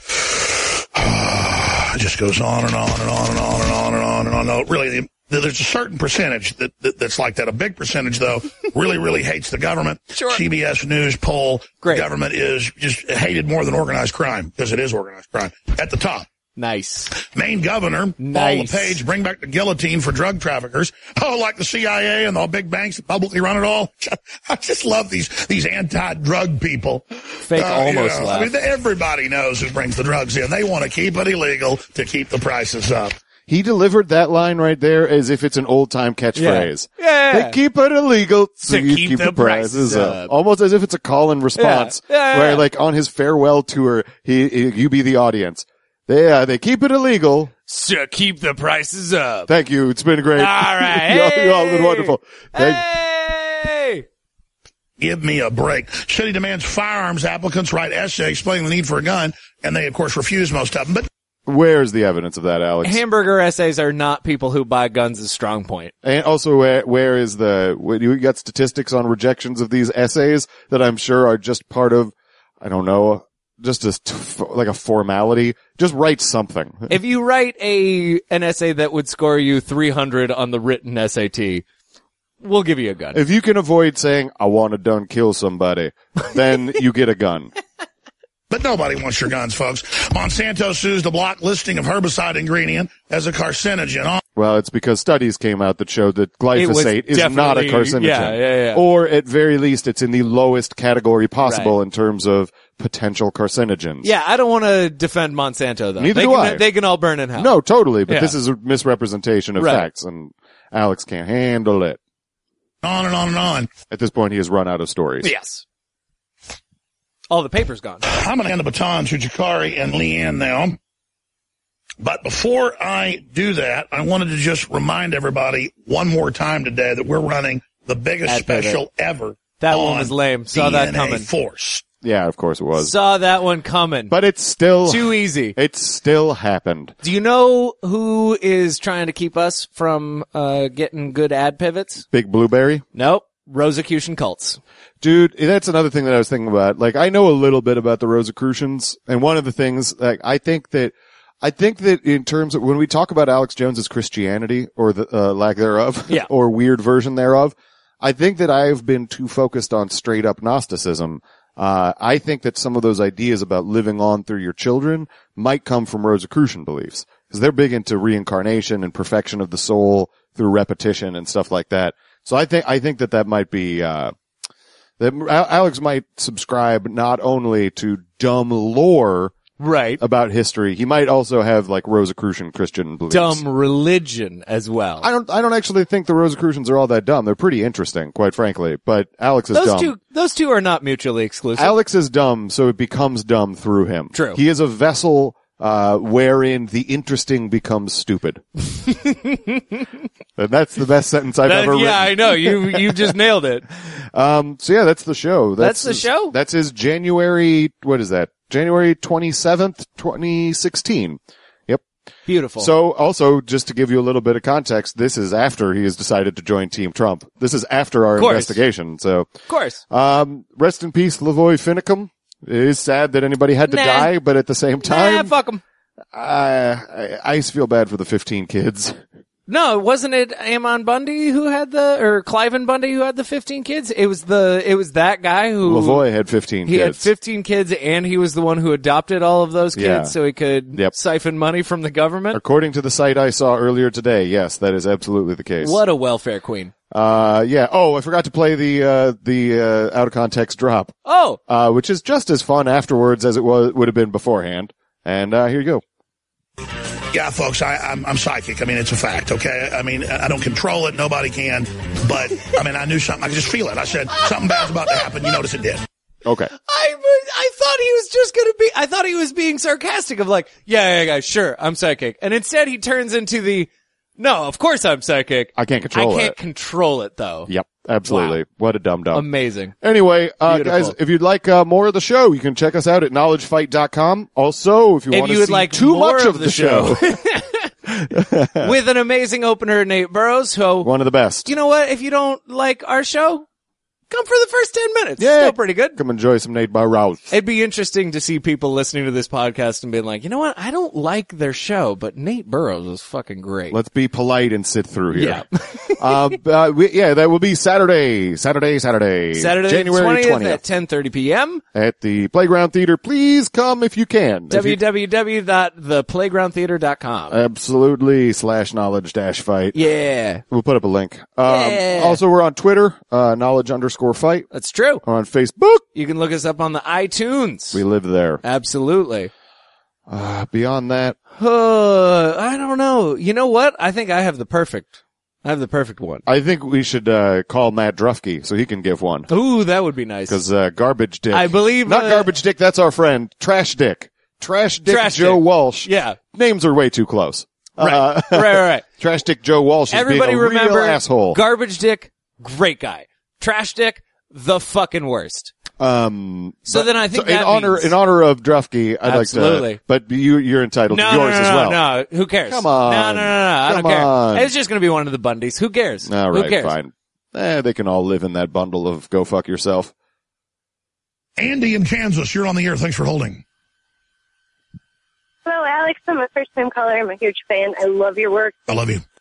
It just goes on and on and on and on and on and on and on. No, really, there's a certain percentage that's like that. A big percentage, though, really hates the government. Sure. CBS News poll, Great. The government is just hated more than organized crime, because it is organized crime, at the top. Nice. Maine governor, Paul LePage, bring back the guillotine for drug traffickers. Oh, like the CIA and the big banks that publicly run it all. I just love these anti-drug people. Fake almost laugh. I mean, everybody knows who brings the drugs in. They want to keep it illegal to keep the prices up. He delivered that line right there as if it's an old-time catchphrase. Yeah. They keep it illegal To keep the prices up. Almost as if it's a call and response. Yeah. Where, like, on his farewell tour, you be the audience. They keep it illegal. To keep the prices up. Thank you. It's been great. All right. You all been wonderful. Hey! Give me a break. City demands firearms applicants write essay explaining the need for a gun, and they, of course, refuse most of them. But Where's the evidence of that, Alex? Hamburger essays are not people who buy guns as strong point. And also, where is you got statistics on rejections of these essays that I'm sure are just part of, I don't know, just like a formality. Just write something. If you write an essay that would score you 300 on the written SAT, we'll give you a gun. If you can avoid saying, I want to done kill somebody, then you get a gun. But nobody wants your guns, folks. Monsanto sues the block listing of herbicide ingredient as a carcinogen. Well, it's because studies came out that showed that glyphosate is not a carcinogen. Yeah. Or at very least, it's in the lowest category possible in terms of potential carcinogens. Yeah, I don't want to defend Monsanto, though. Neither do I. They can all burn in hell. No, totally. But this is a misrepresentation of Right. facts, and Alex can't handle it. On and on and on. At this point, he has run out of stories. Yes. All the paper's gone. I'm going to hand the baton to Jakari and Leanne now. But before I do that, I wanted to just remind everybody one more time today that we're running the biggest Ad pivot. special ever. That one was lame. Saw that DNA coming. Force. Yeah, of course it was. Saw that one coming. But it's still too easy. It still happened. Do you know who is trying to keep us from getting good ad pivots? Big Blueberry? Nope. Rosicrucian cults. Dude, that's another thing that I was thinking about. Like, I know a little bit about the Rosicrucians, and one of the things, like, I think that in terms of when we talk about Alex Jones's Christianity, or the lack thereof, or weird version thereof, I think that I've been too focused on straight up Gnosticism. I think that some of those ideas about living on through your children might come from Rosicrucian beliefs, because they're big into reincarnation and perfection of the soul through repetition and stuff like that. So I think that might be, that Alex might subscribe not only to dumb lore about history, he might also have like Rosicrucian Christian beliefs. Dumb religion as well. I don't actually think the Rosicrucians are all that dumb. They're pretty interesting, quite frankly, but Alex is dumb. Those two are not mutually exclusive. Alex is dumb, so it becomes dumb through him. True. He is a vessel wherein the interesting becomes stupid. And that's the best sentence I've ever written. Yeah, I know. You just nailed it. So yeah, that's the show. That's the show? That's his January, what is that? January 27th, 2016. Yep. Beautiful. So also, just to give you a little bit of context, this is after he has decided to join Team Trump. This is after our investigation. So, of course. Rest in peace, Lavoy Finicum. It is sad that anybody had to die, but at the same time, fuck him. I feel bad for the 15 kids. No, wasn't it Ammon Bundy who had or Cliven Bundy who had the 15 kids? It was that guy who Lavoy had 15 kids. He had 15 kids, and he was the one who adopted all of those kids, Yeah. so he could siphon money from the government. According to the site I saw earlier today, yes, that is absolutely the case. What a welfare queen. Yeah. Oh, I forgot to play the out of context drop. Oh. Which is just as fun afterwards as it would have been beforehand. And, here you go. Yeah, folks, I'm psychic. I mean, it's a fact, okay? I mean, I don't control it. Nobody can. But, I mean, I knew something. I could just feel it. I said, something bad's about to happen. You notice it did. Okay. I thought he was just I thought he was being sarcastic of like, yeah, guys, sure, I'm psychic. And instead he turns into no, of course I'm psychic. I can't control it. I can't control it, though. Yep, absolutely. Wow. What a dum-dum. Amazing. Anyway, guys, if you'd like more of the show, you can check us out at knowledgefight.com. Also, if you want to see too much of the show. With an amazing opener, Nate Burrows, who... One of the best. You know what? If you don't like our show, come for the first 10 minutes. Yeah. Still pretty good. Come enjoy some Nate Barrows. It'd be interesting to see people listening to this podcast and being like, you know what? I don't like their show, but Nate Burrows is fucking great. Let's be polite and sit through here. Yeah. That will be Saturday, Saturday, January 20th at 10:30 p.m. at the Playground Theater. Please come if you can. www.theplaygroundtheater.com. Absolutely. /knowledge-fight. Yeah. We'll put up a link. Yeah. Also, we're on Twitter, knowledge_fight. That's true. On Facebook. You can look us up on the iTunes. We live there. Absolutely. Beyond that. I don't know. You know what? I think I have the perfect one. I think we should call Matt Drufke so he can give one. Ooh, that would be nice. Because Garbage Dick. I believe not Garbage Dick. That's our friend Trash Dick. Trash Dick Joe Walsh. Yeah, names are way too close. Right. Trash Dick Joe Walsh. Everybody being a remember real asshole. Garbage Dick, great guy. Trash Dick, the fucking worst. So then I think in honor of Drufke, I'd Absolutely. like to. But you're entitled to yours as well. No, who cares? Come on. No, I don't care. It's just going to be one of the Bundys. Who cares? All right, who cares? fine. They can all live in that bundle of go fuck yourself. Andy in Kansas, you're on the air. Thanks for holding. Hello, Alex. I'm a first-time caller. I'm a huge fan. I love your work. I love you.